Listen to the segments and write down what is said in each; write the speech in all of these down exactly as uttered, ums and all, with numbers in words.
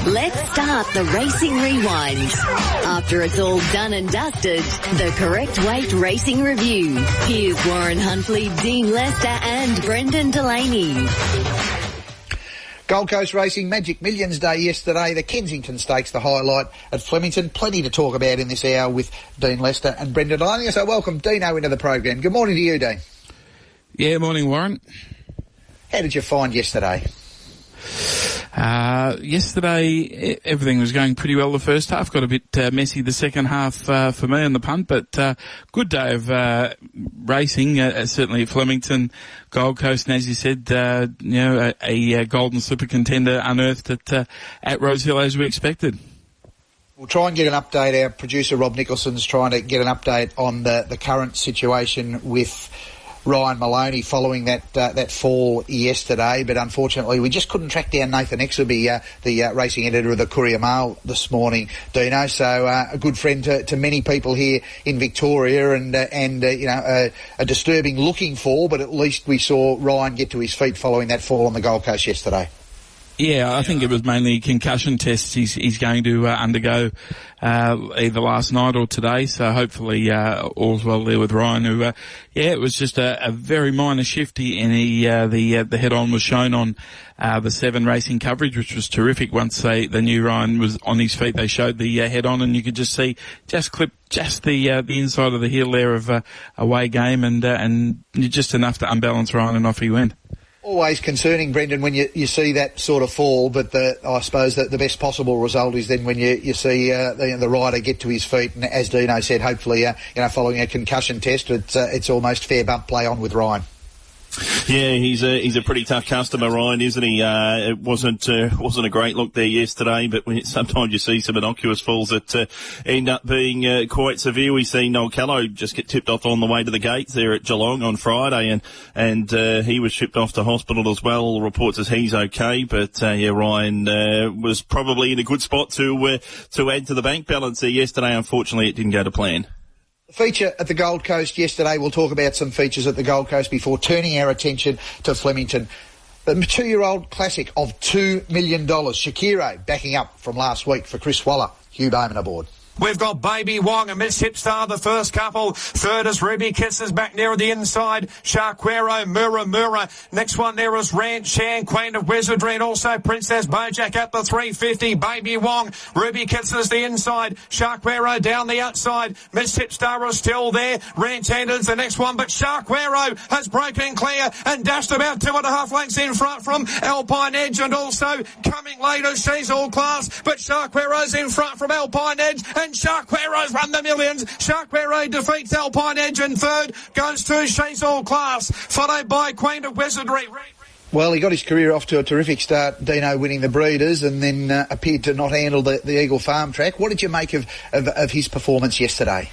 Let's start the Racing Rewind. After it's all done and dusted, the Correct Weight Racing Review. Here's Warren Huntley, Dean Lester and Brendan Delaney. Gold Coast Racing Magic Millions Day yesterday. The Kensington Stakes, the highlight at Flemington. Plenty to talk about in this hour with Dean Lester and Brendan Delaney. So welcome Dino into the program. Good morning to you, Dean. Yeah, morning, Warren. How did you find yesterday? Uh, yesterday, everything was going pretty well the first half. Got a bit uh, messy the second half uh, for me on the punt, but uh, good day of uh, racing, uh, certainly at Flemington, Gold Coast, and as you said, uh, you know, a, a golden slipper contender unearthed at, uh, at Rosehill as we expected. We'll try and get an update. Our producer Rob Nicholson's trying to get an update on the, the current situation with Ryan Maloney following that uh, that fall yesterday, but unfortunately we just couldn't track down Nathan Exelby, uh, the uh, racing editor of the Courier Mail this morning, Dino. So uh, a good friend to, to many people here in Victoria, and uh, and uh, you know uh, a disturbing looking fall, but at least we saw Ryan get to his feet following that fall on the Gold Coast yesterday. Yeah, I think it was mainly concussion tests he's, he's going to uh, undergo uh, either last night or today, so hopefully uh, all's well there with Ryan, who, uh, yeah, it was just a, a very minor shift, and he, uh, the uh, the head-on was shown on uh, the Seven racing coverage, which was terrific. Once they, they knew Ryan was on his feet, they showed the uh, head-on, and you could just see, just clip just the uh, the inside of the heel there of uh, away game, and, uh, and just enough to unbalance Ryan, and off he went. Always concerning, Brendan, when you, you see that sort of fall, but the, I suppose that the best possible result is then when you, you see uh, the, the rider get to his feet, and as Dino said, hopefully, uh, you know, following a concussion test, it's, uh, it's almost fair bump play on with Ryan. Yeah, he's a he's a pretty tough customer, Ryan, isn't he? Uh, it wasn't uh, wasn't a great look there yesterday, but when it, sometimes you see some innocuous falls that uh, end up being uh, quite severe. We see Noel Callow just get tipped off on the way to the gates there at Geelong on Friday, and and uh, he was shipped off to hospital as well. Reports as he's okay, but uh, yeah, Ryan uh, was probably in a good spot to uh, to add to the bank balance there yesterday. Unfortunately, it didn't go to plan. Feature at the Gold Coast yesterday. We'll talk about some features at the Gold Coast before turning our attention to Flemington. The two-year-old classic of two million dollars. Shakiro backing up from last week for Chris Waller. Hugh Bowman aboard. We've got Baby Wong and Miss Hipstar, the first couple. Third is Ruby Kisses back near the inside. Sharquero, Mura Mura. Next one there is Ranch Shan, Queen of Wizardry, and also Princess Bojack at the three fifty. Baby Wong, Ruby Kisses the inside. Sharquero down the outside. Miss Hipstar is still there. Ranch Shan is the next one, but Sharquero has broken clear and dashed about two and a half lengths in front from Alpine Edge, and also coming later, She's All Class, but Sharquero's in front from Alpine Edge, and Sharquero's run the millions. Sharquero defeats Alpine Edge, and third goes to She's All Class, followed by Queen of Wizardry. Well, he got his career off to a terrific start, Dino, winning the Breeders, and then uh, appeared to not handle the, the Eagle Farm track. What did you make of, of, of his performance yesterday?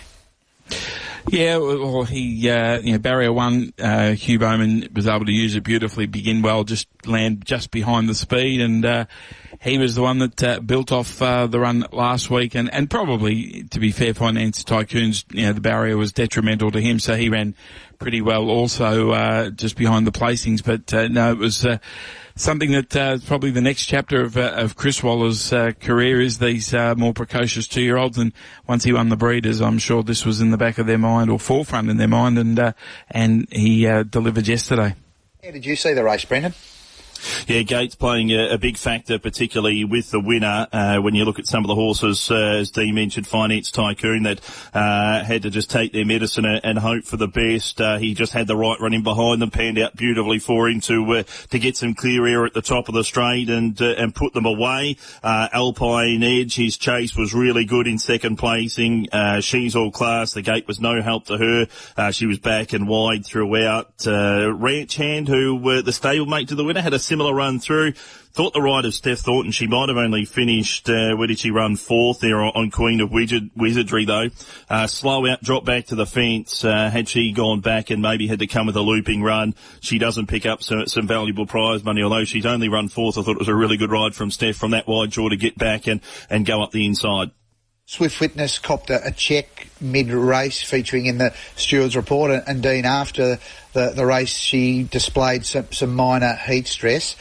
Yeah, well, he, uh, you know, barrier one, uh, Hugh Bowman was able to use it beautifully, begin well, just land just behind the speed, and, uh, he was the one that, uh, built off, uh, the run last week, and, and probably, to be fair, Finance Tycoons, you know, the barrier was detrimental to him, so he ran pretty well also, uh, just behind the placings, but, uh, no, it was, uh, something that uh, probably the next chapter of, uh, of Chris Waller's uh, career is these uh, more precocious two-year-olds. And once he won the Breeders, I'm sure this was in the back of their mind, or forefront in their mind, and uh, and he uh, delivered yesterday. How did you see the race, Brendan? Yeah, Gates playing a, a big factor, particularly with the winner. Uh, when you look at some of the horses, uh, as Dee mentioned, Finance Tycoon, that uh, had to just take their medicine and, and hope for the best. Uh, he just had the right running behind them, panned out beautifully for him to uh, to get some clear air at the top of the straight and uh, and put them away. Uh, Alpine Edge, his chase was really good in second placing. Uh, She's All Class, the gate was no help to her. Uh, she was back and wide throughout. Uh, Ranch Hand, who uh, the stablemate to the winner, had a similar run through. Thought the ride of Steph Thornton, she might have only finished, uh, where did she run? Fourth there on Queen of Wizard, Wizardry though. Uh, slow out, drop back to the fence. Uh, had she gone back and maybe had to come with a looping run, she doesn't pick up some, some valuable prize money, although she's only run fourth. I thought it was a really good ride from Steph from that wide draw to get back and, and go up the inside. Swift Witness copped a, a check mid-race featuring in the Stewards Report, and, and Dean, after the, the race, she displayed some, some minor heat stress.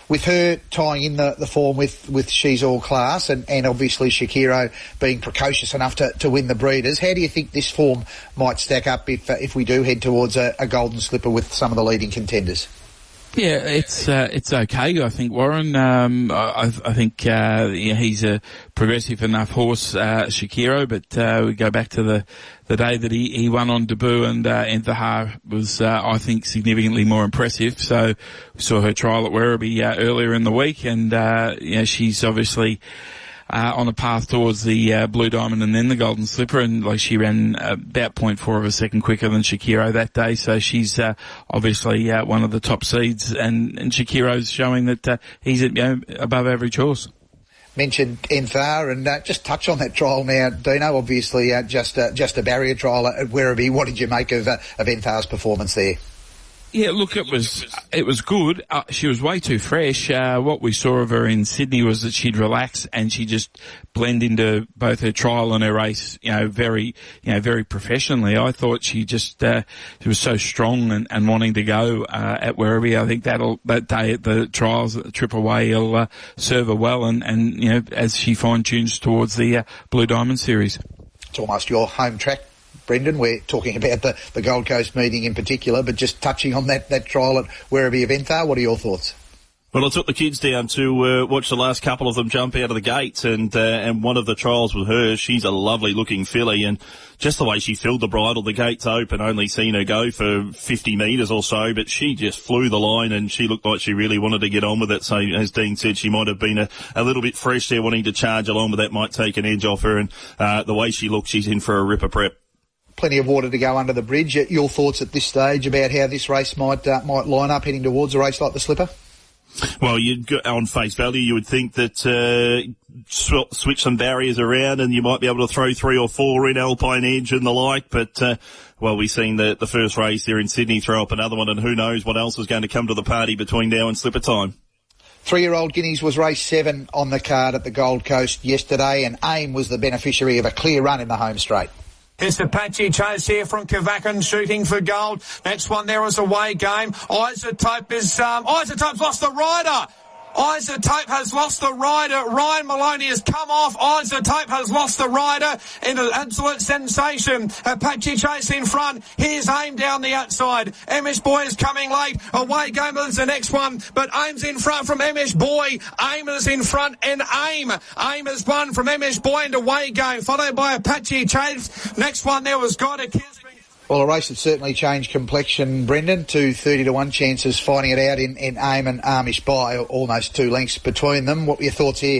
with her tying in the, the form with, with She's All Class and, and obviously Shakiro being precocious enough to, to win the Breeders, how do you think this form might stack up if uh, if we do head towards a, a Golden Slipper with some of the leading contenders? Yeah, it's uh, it's okay, I think, Warren. Um, I, I think uh, yeah, he's a progressive enough horse, uh, Shakiro, but uh, we go back to the, the day that he, he won on debut, and uh, Enthahar was, uh, I think, significantly more impressive. So we saw her trial at Werribee uh, earlier in the week, and uh, yeah, she's obviously Uh, on a path towards the uh, Blue Diamond and then the Golden Slipper, and like she ran uh, about point four of a second quicker than Shakiro that day, so she's uh, obviously uh, one of the top seeds, and, and Shakiro's showing that uh, he's a, you know, above average horse. Mentioned Enthar, and uh, just touch on that trial now, Dino. Obviously, uh, just uh, just a barrier trial at Werribee. What did you make of uh, of Enthar's performance there? Yeah, look, it was it was good. Uh, she was way too fresh. Uh, what we saw of her in Sydney was that she'd relax and she just blend into both her trial and her race, you know, very, you know, very professionally. I thought she just uh, she was so strong and, and wanting to go uh, at Werribee. I think that'll that day at the trials at the Trip Away will uh, serve her well, and and you know, as she fine tunes towards the uh, Blue Diamond Series. It's almost your home track, Brendan. We're talking about the, the Gold Coast meeting in particular, but just touching on that, that trial at Werribee of Enthar, what are your thoughts? Well, I took the kids down to uh, watch the last couple of them jump out of the gates, and uh, and one of the trials with her, she's a lovely-looking filly, and just the way she filled the bridle, the gates open, only seen her go for fifty metres or so, but she just flew the line, and she looked like she really wanted to get on with it. So, as Dean said, she might have been a, a little bit fresh there, wanting to charge along, but that might take an edge off her, and uh, the way she looked, she's in for a ripper prep. Plenty of water to go under the bridge. Your thoughts at this stage about how this race might uh, might line up heading towards a race like the Slipper? Well, you'd go, on face value, you would think that uh, sw- switch some barriers around and you might be able to throw three or four in Alpine Edge and the like, but uh, well, we've seen the, the first race there in Sydney throw up another one, and who knows what else is going to come to the party between now and Slipper time. Three-year-old Guineas was race seven on the card at the Gold Coast yesterday, and AIM was the beneficiary of a clear run in the home straight. It's Apache Chase here from Kavakan shooting for gold. Next one there is Away Game. Isotope is, um, Isotope's lost the rider. Isotope has lost the rider. Ryan Maloney has come off. Isotope has lost the rider in an absolute sensation. Apache Chase in front. Here's AIM down the outside. Amish Boy is coming late. Away Game is the next one, but AIM's in front from Amish Boy. AIM is in front, and AIM. AIM has won from Amish Boy and Away Game, followed by Apache Chase. Next one there was God of Kiss. Well, a race that certainly changed complexion, Brendan. Two thirty to one chances finding it out in, in AIM and Amish Boy, almost two lengths between them. What were your thoughts here?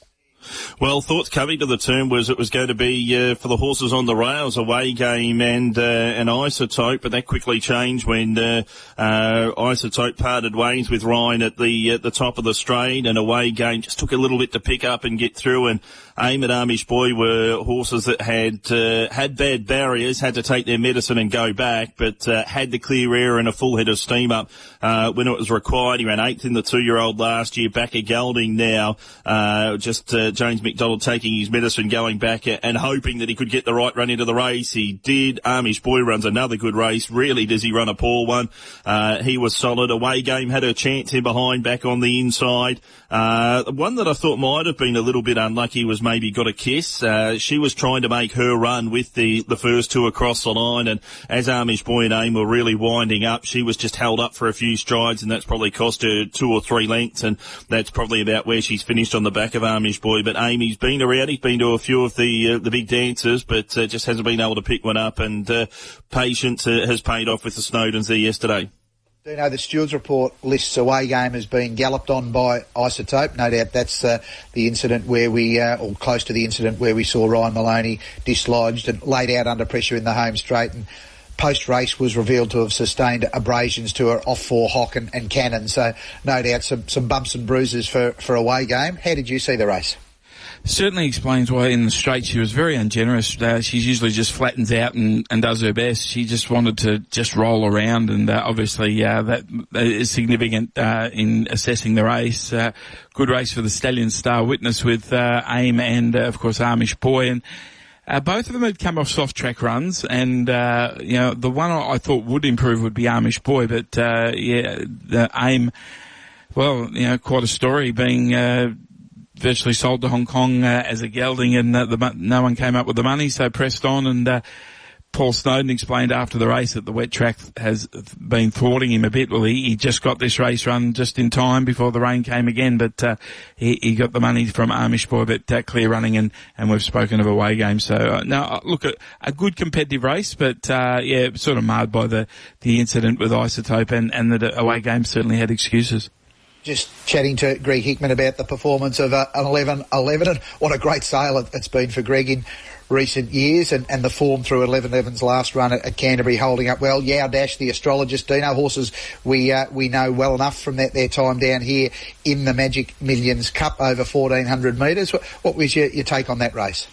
Well, thoughts coming to the turn was it was going to be uh, for the horses on the rails, Away Game and uh, an Isotope, but that quickly changed when uh, uh, Isotope parted ways with Ryan at the at the top of the straight, and Away Game just took a little bit to pick up and get through, and AIM and Amish Boy were horses that had uh, had bad barriers, had to take their medicine and go back, but uh, had the clear air and a full head of steam up uh, when it was required. He ran eighth in the two-year-old last year, back at Gelding now, uh, just uh, James McDonald taking his medicine, going back and hoping that he could get the right run into the race. He did. Amish Boy runs another good race. Really does he run a poor one. Uh, he was solid. Away Game had a chance in behind, back on the inside. Uh, the one that I thought might have been a little bit unlucky was maybe Got a Kiss. Uh, she was trying to make her run with the, the first two across the line, and as Amish Boy and AIM were really winding up, she was just held up for a few strides, and that's probably cost her two or three lengths, and that's probably about where she's finished on the back of Amish Boy. But AIM, he's been around, he's been to a few of the uh, the big dances, but uh, just hasn't been able to pick one up, and uh, patience uh, has paid off with the Snowdens there yesterday. Do you know the Stewards report lists Away Game as being galloped on by Isotope? No doubt that's uh, the incident where we, uh, or close to the incident where we saw Ryan Maloney dislodged and laid out under pressure in the home straight, and post-race was revealed to have sustained abrasions to her off-fore hock and, and cannon. So no doubt some, some bumps and bruises for, for Away Game. How did you see the race? Certainly explains why in the straight she was very ungenerous. Uh, she usually just flattens out and, and does her best. She just wanted to just roll around, and uh, obviously uh, that is significant uh, in assessing the race. Uh, good race for the Stallion Star Witness with uh, AIM and, uh, of course, Amish Boy. And uh, both of them had come off soft track runs, and uh, you know, the one I thought would improve would be Amish Boy, but uh, yeah, the AIM Well, you know, quite a story, being uh, virtually sold to Hong Kong uh, as a gelding, and uh, the, no one came up with the money, so pressed on. And uh, Paul Snowden explained after the race that the wet track has been thwarting him a bit. Well, he, he just got this race run just in time before the rain came again, but uh, he, he got the money from Amish Boy, but uh, clear running, and, and we've spoken of away games. So, uh, now, look, a, a good competitive race, but, uh, yeah, sort of marred by the, the incident with Isotope, and, and the away games certainly had excuses. Just chatting to Greg Hickman about the performance of uh, an eleven eleven, and what a great sale it, it's been for Greg in recent years, and, and the form through eleven eleven's last run at, at Canterbury holding up well. Yao Dash, the astrologist, Dino, horses we uh, we know well enough from that, their time down here in the Magic Millions Cup over fourteen hundred metres. What, what was your, your take on that race?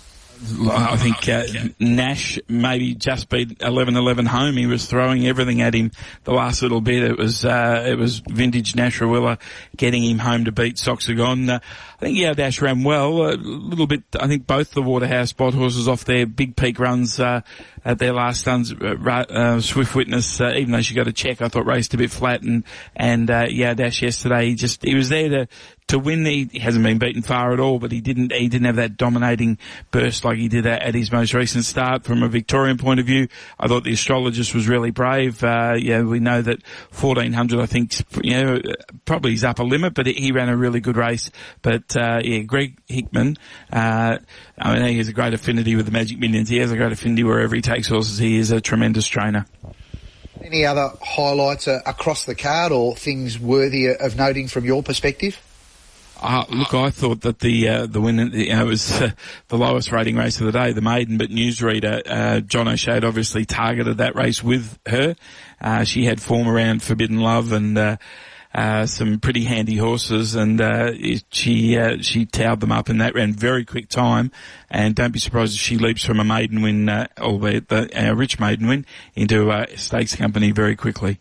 I think uh, Nash maybe just beat eleven eleven home. He was throwing everything at him the last little bit. It was uh, it was vintage Nash Rawiller getting him home to beat Soxagon. Uh, I think Yao Dash ran well. A little bit, I think both the Waterhouse spot horses off their big peak runs uh, at their last stunts. Uh, uh, Swift Witness, uh, even though she got a check, I thought raced a bit flat. And, and uh, Yao Dash yesterday, he just, he was there to, to win. He, he hasn't been beaten far at all, but he didn't, he didn't have that dominating burst like he did at, at his most recent start. From a Victorian point of view, I thought the astrologist was really brave. Uh, yeah, we know that fourteen hundred, I think, you know, probably his upper limit, but he ran a really good race. But, uh, yeah, Greg Hickman, uh, I mean, he has a great affinity with the Magic Millions. He has a great affinity wherever he takes horses. He is a tremendous trainer. Any other highlights uh, across the card, or things worthy of noting from your perspective? Uh, look, I thought that the uh, the win, you know, it was uh, the lowest rating race of the day, the maiden, but Newsreader, uh, John O'Shea obviously targeted that race with her. Uh, she had form around Forbidden Love and uh, uh, some pretty handy horses, and uh, she uh, she towed them up, and that ran very quick time. And don't be surprised if she leaps from a maiden win, uh, albeit the uh, rich maiden win, into a uh, stakes company very quickly.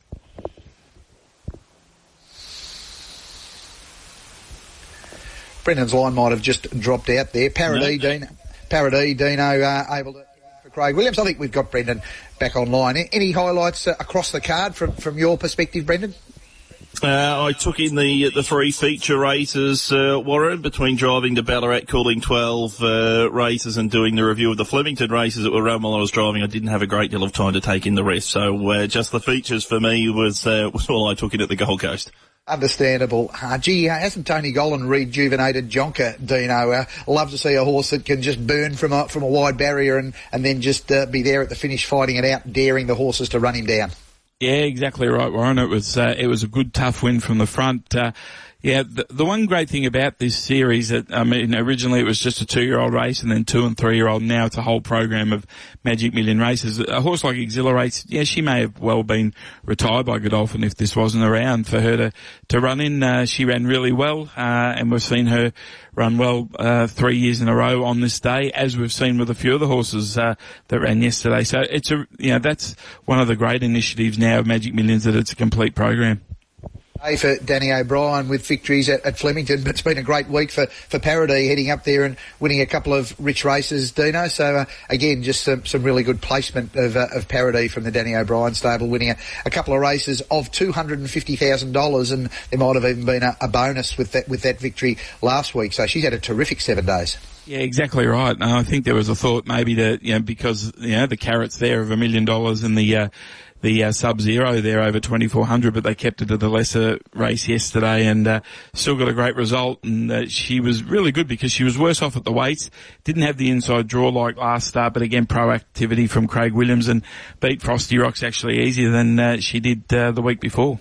Brendan's line might have just dropped out there. Paradis, no. Dino, Paradis, Dino, uh, able to for Craig Williams. I think we've got Brendan back online. Any highlights uh, across the card from, from your perspective, Brendan? Uh, I took in the the three feature races, uh, Warren, between driving to Ballarat, calling twelve uh, races and doing the review of the Flemington races that were run while I was driving. I didn't have a great deal of time to take in the rest, so uh, just the features for me was uh, was all I took in at the Gold Coast. Understandable. Uh, gee, uh, hasn't Tony Gollan rejuvenated Jonker, Dino? Uh, love to see a horse that can just burn from a, from a wide barrier and, and then just uh, be there at the finish fighting it out, daring the horses to run him down. Yeah, exactly right, Warren. It was uh, it was a good, tough win from the front. Uh, yeah, the, the one great thing about this series, that I mean, originally it was just a two-year-old race, and then two and three-year-old. Now it's a whole program of Magic Million races. A horse like Exhilarates, yeah, she may have well been retired by Godolphin if this wasn't around for her to to run in. Uh, she ran really well, uh, and we've seen her run well uh, three years in a row on this day, as we've seen with a few of the horses uh, that ran yesterday. So it's a, you know, that's one of the great initiatives now of Magic Millions, that it's a complete program. Hey, for Danny O'Brien with victories at, at Flemington, but it's been a great week for, for Paradis, heading up there and winning a couple of rich races, Dino. So, uh, again, just some, some really good placement of, uh, of Paradis from the Danny O'Brien stable, winning a, a couple of races of two hundred fifty thousand dollars, and there might have even been a, a bonus with that, with that victory last week. So she's had a terrific seven days. Yeah, exactly right. Uh, I think there was a thought maybe that, you know, because, you know, the carrots there of a million dollars in the, uh, the uh, Sub-Zero there over twenty-four hundred, but they kept it to the lesser race yesterday, and uh, still got a great result. And uh, she was really good because she was worse off at the weights, didn't have the inside draw like last start, but again, proactivity from Craig Williams, and beat Frosty Rocks actually easier than uh, she did uh, the week before.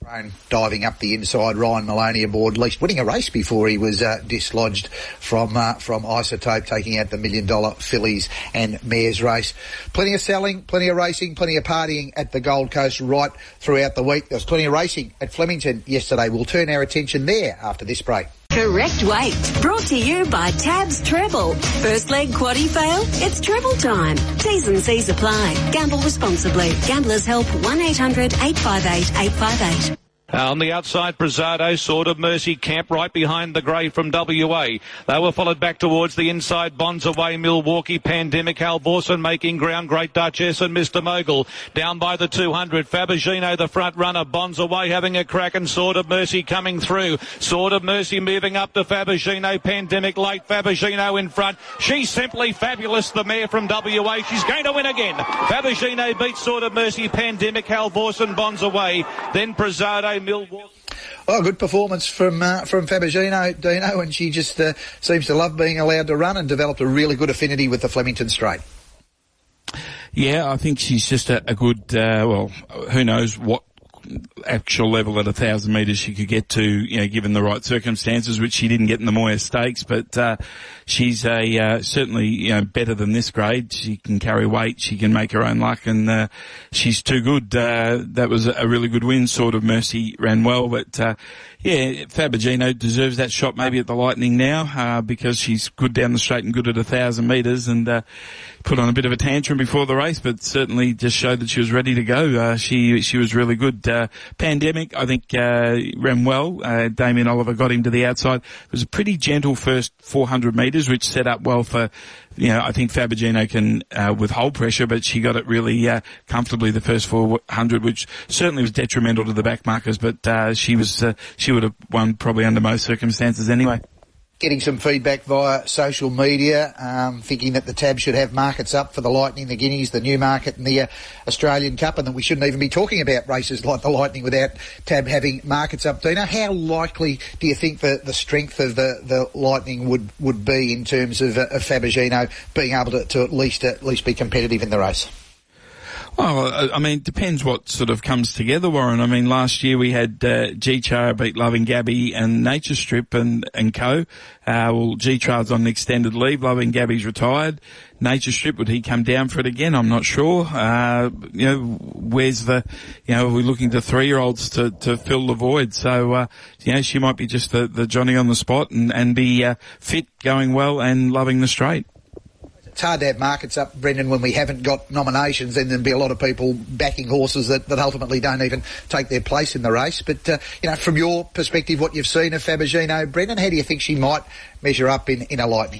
Diving up the inside, Ryan Maloney aboard, at least winning a race before he was uh, dislodged from uh, from Isotope, taking out the million dollar fillies and mares race. Plenty of selling, plenty of racing, plenty of partying at the Gold Coast right throughout the week. There was plenty of racing at Flemington yesterday. We'll turn our attention there after this break. Correct Weight, brought to you by Tabs Treble. First leg quaddie fail? It's treble time. T's and C's apply. Gamble responsibly. Gamblers Help one eight hundred eight five eight eight five eight. Uh, on the outside, Brazado, Sword of Mercy, Camp right behind the grey from W A. They were followed back towards the inside, Bonds Away, Milwaukee, Pandemic, Hal Borson making ground, Great Duchess and Mister Mogul. Down by the two hundred, Fabagino, the front runner, Bonds Away having a crack and Sword of Mercy coming through. Sword of Mercy moving up to Fabagino, Pandemic late, Fabagino in front. She's simply fabulous, the mare from W A. She's going to win again. Fabagino beats Sword of Mercy, Pandemic, Hal Borson, Bonds Away, then Brazado, Milwaukee. Oh, good performance from uh, from Fabagino, Dino, and she just uh, seems to love being allowed to run and developed a really good affinity with the Flemington Straight. Yeah, I think she's just a, a good, uh, well, who knows what actual level at a thousand metres she could get to, you know, given the right circumstances, which she didn't get in the Moir Stakes. But uh, she's a uh, certainly, you know, better than this grade. She can carry weight, she can make her own luck, and uh, she's too good. Uh, that was a really good win. Sword of Mercy ran well, but uh, yeah, Fabagino deserves that shot maybe at the Lightning now uh, because she's good down the straight and good at a thousand metres, and uh, put on a bit of a tantrum before the race, but certainly just showed that she was ready to go. Uh, she she was really good. Uh, Pandemic, I think, uh, ran well. Uh, Damien Oliver got him to the outside. It was a pretty gentle first four hundred metres, which set up well for, you know, I think Fabagino can uh, withhold pressure, but she got it really uh, comfortably the first four hundred, which certainly was detrimental to the back markers, but uh, she was uh, she would have won probably under most circumstances anyway. Getting some feedback via social media, um, thinking that the Tab should have markets up for the Lightning, the Guineas, the Newmarket and the uh, Australian Cup, and that we shouldn't even be talking about races like the Lightning without Tab having markets up. Dino, how likely do you think the, the strength of the, the Lightning would, would be in terms of, uh, of Fabagino being able to, to at least at least be competitive in the race? Well, I mean, it depends what sort of comes together, Warren. I mean, last year we had uh, G-Char beat Loving Gabby and Nature Strip and, and co. Uh, well, G-Char's on an extended leave. Loving Gabby's retired. Nature Strip, would he come down for it again? I'm not sure. Uh, you know, where's the, you know, we're looking to three-year-olds to, to fill the void. So, uh, you know, she might be just the, the Johnny on the spot and, and be uh, fit, going well and loving the straight. It's hard to have markets up, Brendan, when we haven't got nominations, and there'd be a lot of people backing horses that, that ultimately don't even take their place in the race. But, uh, you know, from your perspective, what you've seen of Fabagino, Brendan, how do you think she might measure up in, in a Lightning?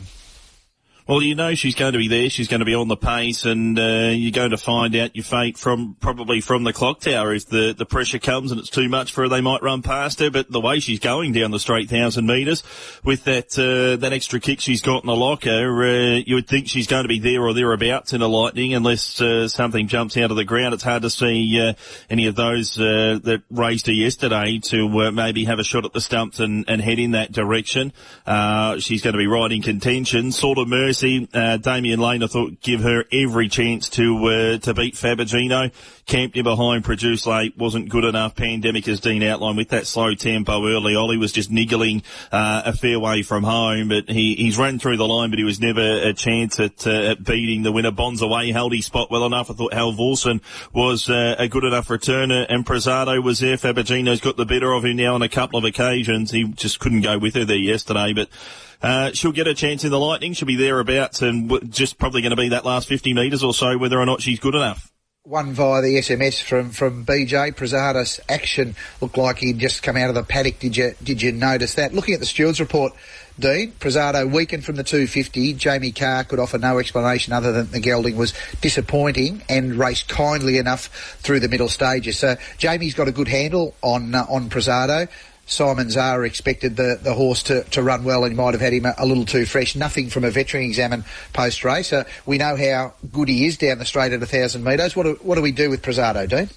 Well, you know she's going to be there. She's going to be on the pace, and uh, you're going to find out your fate from probably from the clock tower. If the, the pressure comes and it's too much for her, they might run past her. But the way she's going down the straight thousand metres with that uh, that extra kick she's got in the locker, uh, you would think she's going to be there or thereabouts in a Lightning, unless uh, something jumps out of the ground. It's hard to see uh, any of those uh, that raced her yesterday to uh, maybe have a shot at the stumps and, and head in that direction. Uh, she's going to be right in contention. Sword of Mercy. Uh, Damien Lane, I thought, give her every chance to uh, to beat Fabagino. Camped in behind, produced late, wasn't good enough. Pandemic, as Dean outlined, with that slow tempo early. Ollie was just niggling uh, a fair way from home, but he, he's run through the line, but he was never a chance at, uh, at beating the winner. Bonds Away held his spot well enough. I thought Hal Vorson was uh, a good enough returner, and Prezado was there. Fabagino's got the better of him now on a couple of occasions. He just couldn't go with her there yesterday, but Uh, she'll get a chance in the Lightning. She'll be thereabouts and w- just probably going to be that last fifty metres or so, whether or not she's good enough. One via the S M S from, from B J. Prezado's action looked like he'd just come out of the paddock. Did you did you notice that? Looking at the stewards report, Dean, Prezado weakened from the two fifty. Jamie Carr could offer no explanation other than the gelding was disappointing and raced kindly enough through the middle stages. So Jamie's got a good handle on uh, on Prezado. Simon Zara expected the, the horse to, to run well, and he might have had him a, a little too fresh. Nothing from a veteran examine post-race. Uh, we know how good he is down the straight at one thousand metres. What do, what do we do with Prezado, Dean?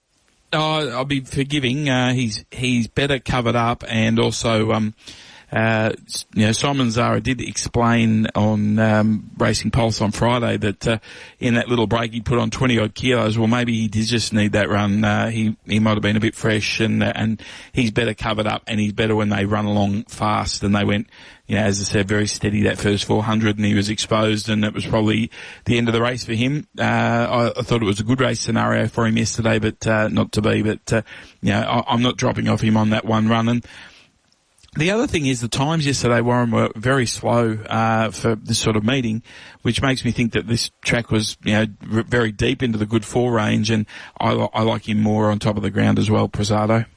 Oh, I'll be forgiving. Uh, he's he's better covered up, and also, um, uh, you know, Simon Zara did explain on um, Racing Pulse on Friday that uh, in that little break he put on twenty odd kilos. Well, maybe he did just need that run. Uh, he he might have been a bit fresh, and uh, and he's better covered up, and he's better when they run along fast. And they went, you know, as I said, very steady that first four hundred, and he was exposed, and it was probably the end of the race for him. Uh, I, I thought it was a good race scenario for him yesterday, but uh, not to be. But uh, you know, I, I'm not dropping off him on that one run. And the other thing is the times yesterday, Warren, were very slow uh, for this sort of meeting, which makes me think that this track was, you know, r- very deep into the good four range, and I, I like him more on top of the ground as well, Prezado.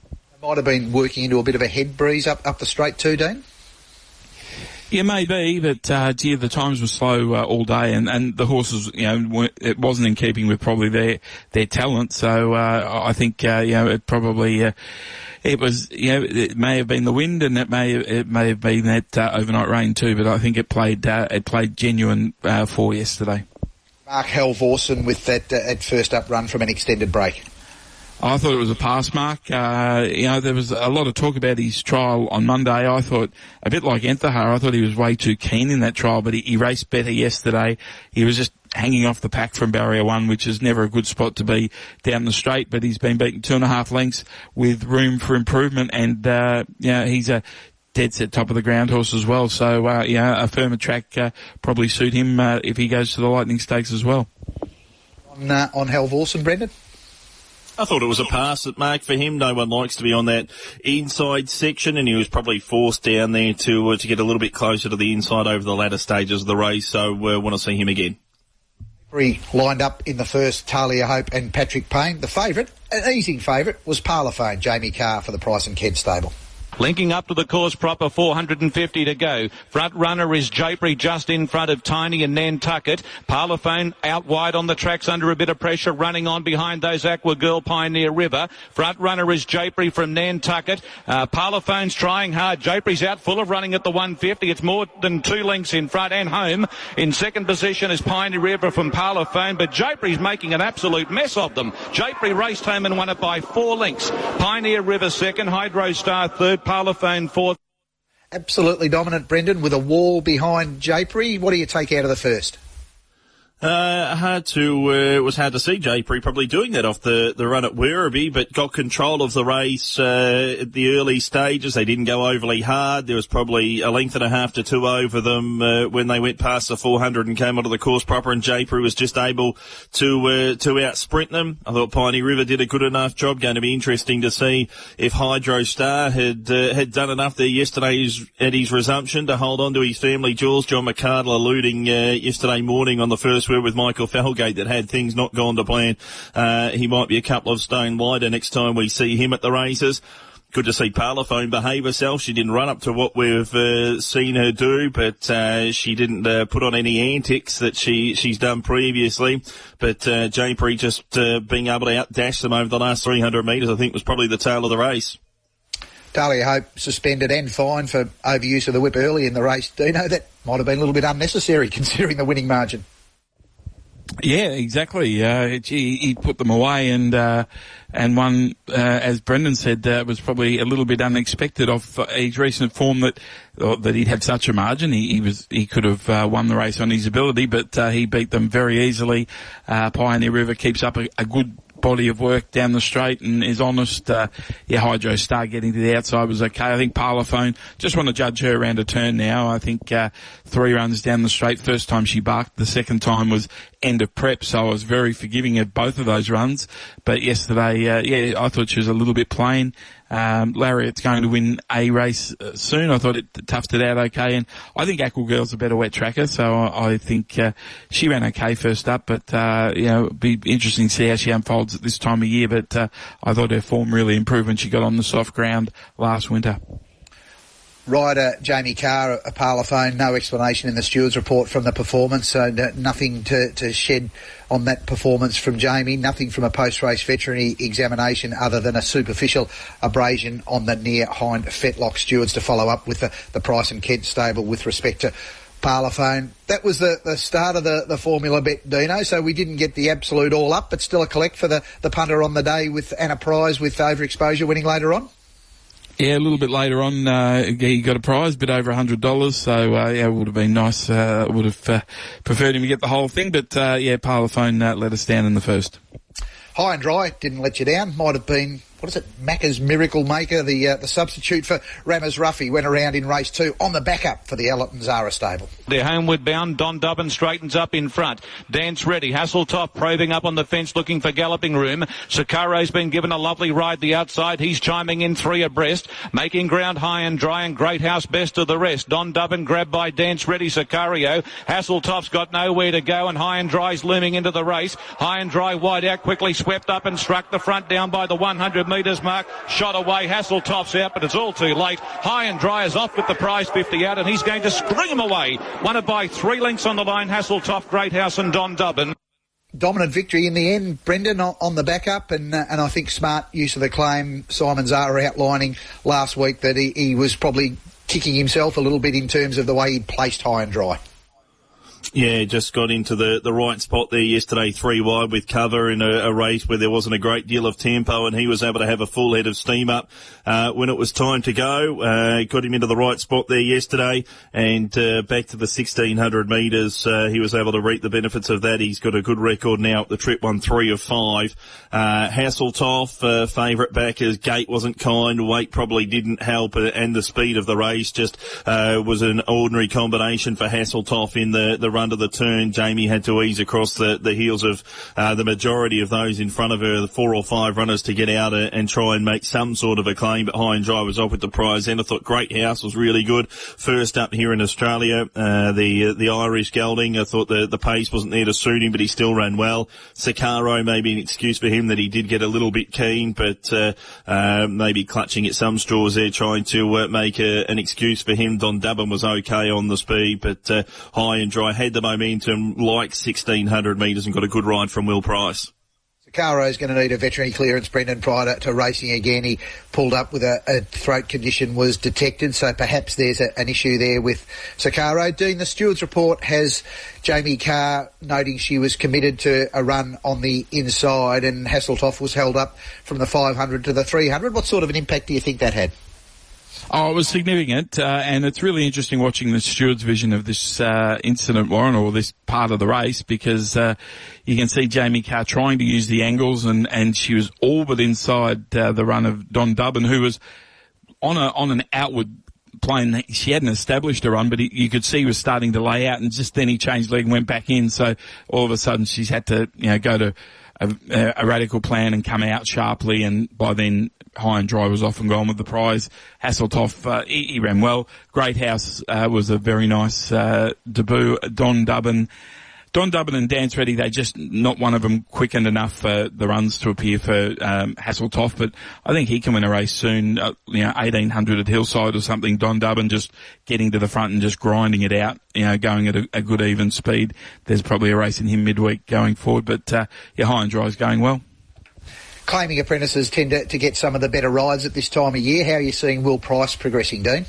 Might have been working into a bit of a head breeze up, up the straight too, Dean? Yeah, maybe, but uh, gee, the times were slow uh, all day, and, and the horses, you know, it wasn't in keeping with probably their their talent. So uh, I think uh, you know it probably uh, it was you know it may have been the wind, and it may it may have been that uh, overnight rain too. But I think it played uh, it played genuine uh, for yesterday. Mark Halvorsen with that uh, at first up run from an extended break. I thought it was a pass mark. Uh, you know, there was a lot of talk about his trial on Monday. I thought, a bit like Enthahar, I thought he was way too keen in that trial, but he, he raced better yesterday. He was just hanging off the pack from barrier one, which is never a good spot to be down the straight, but he's been beaten two and a half lengths with room for improvement, and, uh, you know, he's a dead set top of the ground horse as well. So, uh, yeah, a firmer track, uh, probably suit him, uh, if he goes to the Lightning Stakes as well. On, uh, on Halvorsen, Brendan? I thought it was a pass at mark for him. No one likes to be on that inside section, and he was probably forced down there to uh, to get a little bit closer to the inside over the latter stages of the race, so uh, want to see him again. Three lined up in the first, Talia Hope and Patrick Payne. The favourite, an easy favourite, was Parlophone, Jamie Carr for the Price and Ked stable. Linking up to the course proper, four hundred fifty to go. Front runner is Japri just in front of Tiny and Nantucket. Parlophone out wide on the tracks under a bit of pressure, running on behind those Aqua Girl, Pioneer River. Front runner is Japri from Nantucket. Uh, Parlophone's trying hard. Japri's out full of running at the one fifty. It's more than two lengths in front and home. In second position is Pioneer River from Parlophone, but Japri's making an absolute mess of them. Japri raced home and won it by four lengths. Pioneer River second, Hydro Star third, Parlophone fourth. Absolutely dominant, Brendan, with a wall behind Japri. What do you take out of the first? Uh, hard to, uh, it was hard to see Japri probably doing that off the, the run at Werribee, but got control of the race, uh, at the early stages. They didn't go overly hard. There was probably a length and a half to two over them, uh, when they went past the four hundred and came onto the course proper, and Japri was just able to, uh, to out sprint them. I thought Pioneer River did a good enough job. Going to be interesting to see if Hydro Star had, uh, had done enough there yesterday at his resumption to hold on to his family jewels. John McCardle alluding, uh, yesterday morning on the first with Michael Falgate that had things not gone to plan, uh, he might be a couple of stone wider next time we see him at the races. Good to see Parlophone behave herself. She didn't run up to what we've uh, seen her do, but uh, she didn't uh, put on any antics that she she's done previously. But uh, Japri just uh, being able to outdash them over the last three hundred metres, I think, was probably the tail of the race. Talia Hope suspended and fined for overuse of the whip early in the race. Dino, that might have been a little bit unnecessary considering the winning margin. Yeah, exactly. Uh, he, he put them away, and uh, and one, uh, as Brendan said, uh, was probably a little bit unexpected of uh, his recent form that uh, that he'd had such a margin. He, he was he could have uh, won the race on his ability, but uh, he beat them very easily. Uh, Pioneer River keeps up a, a good body of work down the straight and is honest. Uh, yeah, Hydro Star getting to the outside was okay. I think Parlophone, just want to judge her around a turn now. I think uh, three runs down the straight. First time she barked. The second time was end of prep, so I was very forgiving of both of those runs. But yesterday, uh, yeah, I thought she was a little bit plain. Um, Lariat's going to win a race uh, soon. I thought it toughed it out okay, and I think Aqua Girl's a better wet tracker, so I, I think uh, she ran okay first up, but uh, you know, it'd be interesting to see how she unfolds at this time of year, but uh, I thought her form really improved when she got on the soft ground last winter. Rider Jamie Carr, a Parlophone, no explanation in the steward's report from the performance, so no, nothing to, to shed on that performance from Jamie, nothing from a post-race veterinary examination other than a superficial abrasion on the near hind fetlock. Stewards to follow up with the, the Price and Kent stable with respect to Parlophone. That was the, the start of the, the formula bet, Dino, so we didn't get the absolute all up, but still a collect for the, the punter on the day with Anna Prize with overexposure winning later on. Yeah, a little bit later on, uh, he got a prize, a bit over a hundred dollars. So, uh, yeah, it would have been nice. Uh, would have uh, preferred him to get the whole thing, but uh, yeah, Parlophone uh, let us down in the first. High and Dry didn't let you down. Might have been, what is it, Macca's Miracle Maker, the uh, the substitute for Rammers Ruffy, went around in race two on the backup for the Ellerton Zara stable. They're homeward bound. Don Dubbin straightens up in front. Dance ready. Hasseltoff probing up on the fence looking for galloping room. Sakaro's been given a lovely ride the outside. He's chiming in three abreast. Making ground High and Dry and Great House best of the rest. Don Dubbin grabbed by Dance ready Sicario. Hasseltoff's got nowhere to go and High and Dry's looming into the race. High and Dry wide out quickly swept up and struck the front down by the one hundred metres mark. Shot away. Hasseltoff's out, but it's all too late. High and Dry is off with the prize fifty out, and he's going to spring him away. Won it by three lengths on the line. Hasseltoff, Greathouse and Don Dubbin. Dominant victory in the end, Brendan, on the backup, and uh, and I think smart use of the claim. Simon Zahra outlining last week that he, he was probably kicking himself a little bit in terms of the way he'd placed High and Dry. Yeah, just got into the, the right spot there yesterday, three wide with cover in a, a race where there wasn't a great deal of tempo, and he was able to have a full head of steam up uh, when it was time to go. Uh, got him into the right spot there yesterday, and uh, back to the sixteen hundred metres. Uh, he was able to reap the benefits of that. He's got a good record now at the trip, won three of five. Uh, Hasseltoff, uh, favourite backers. Gate wasn't kind. Weight probably didn't help, and the speed of the race just uh, was an ordinary combination for Hasseltoff in the, the run to the turn. Jamie had to ease across the, the heels of uh, the majority of those in front of her, the four or five runners, to get out uh, and try and make some sort of a claim, but High and Dry was off with the prize. And I thought Greathouse was really good. First up here in Australia, uh, the uh, the Irish gelding, I thought the, the pace wasn't there to suit him, but he still ran well. Sicaro, maybe an excuse for him that he did get a little bit keen, but uh, uh, maybe clutching at some straws there, trying to uh, make a, an excuse for him. Don Dubbin was okay on the speed, but uh, High and Dry had the momentum like sixteen hundred metres and got a good ride from Will Price. Caro's going to need a veterinary clearance, Brendan, prior to, to racing again. He pulled up with a, a throat condition was detected, so perhaps there's a, an issue there with Sicaro. Dean, the steward's report has Jamie Carr noting she was committed to a run on the inside, and Hasseltoff was held up from the five hundred to the three hundred. What sort of an impact do you think that had? Oh, it was significant, uh, and it's really interesting watching the steward's vision of this uh, incident, Warren, or this part of the race, because uh, you can see Jamie Carr trying to use the angles, and, and she was all but inside uh, the run of Don Dubbin, who was on a on an outward plane. She hadn't established a run, but he, you could see he was starting to lay out, and just then he changed leg and went back in. So all of a sudden she's had to, you know, go to a, a radical plan and come out sharply, and by then High and Dry was off and gone with the prize. Hasseltoff, uh, he, he ran well. Greathouse uh, was a very nice uh, debut. Don Dubbin, Don Dubbin and Dance Ready, they just, not one of them quickened enough for the runs to appear for um, Hasseltoff, but I think he can win a race soon, uh, you know, eighteen hundred at Hillside or something. Don Dubbin just getting to the front and just grinding it out, you know, going at a, a good even speed. There's probably a race in him midweek going forward, but uh, yeah, High and Dry is going well. Claiming apprentices tend to, to get some of the better rides at this time of year. How are you seeing Will Price progressing, Dean?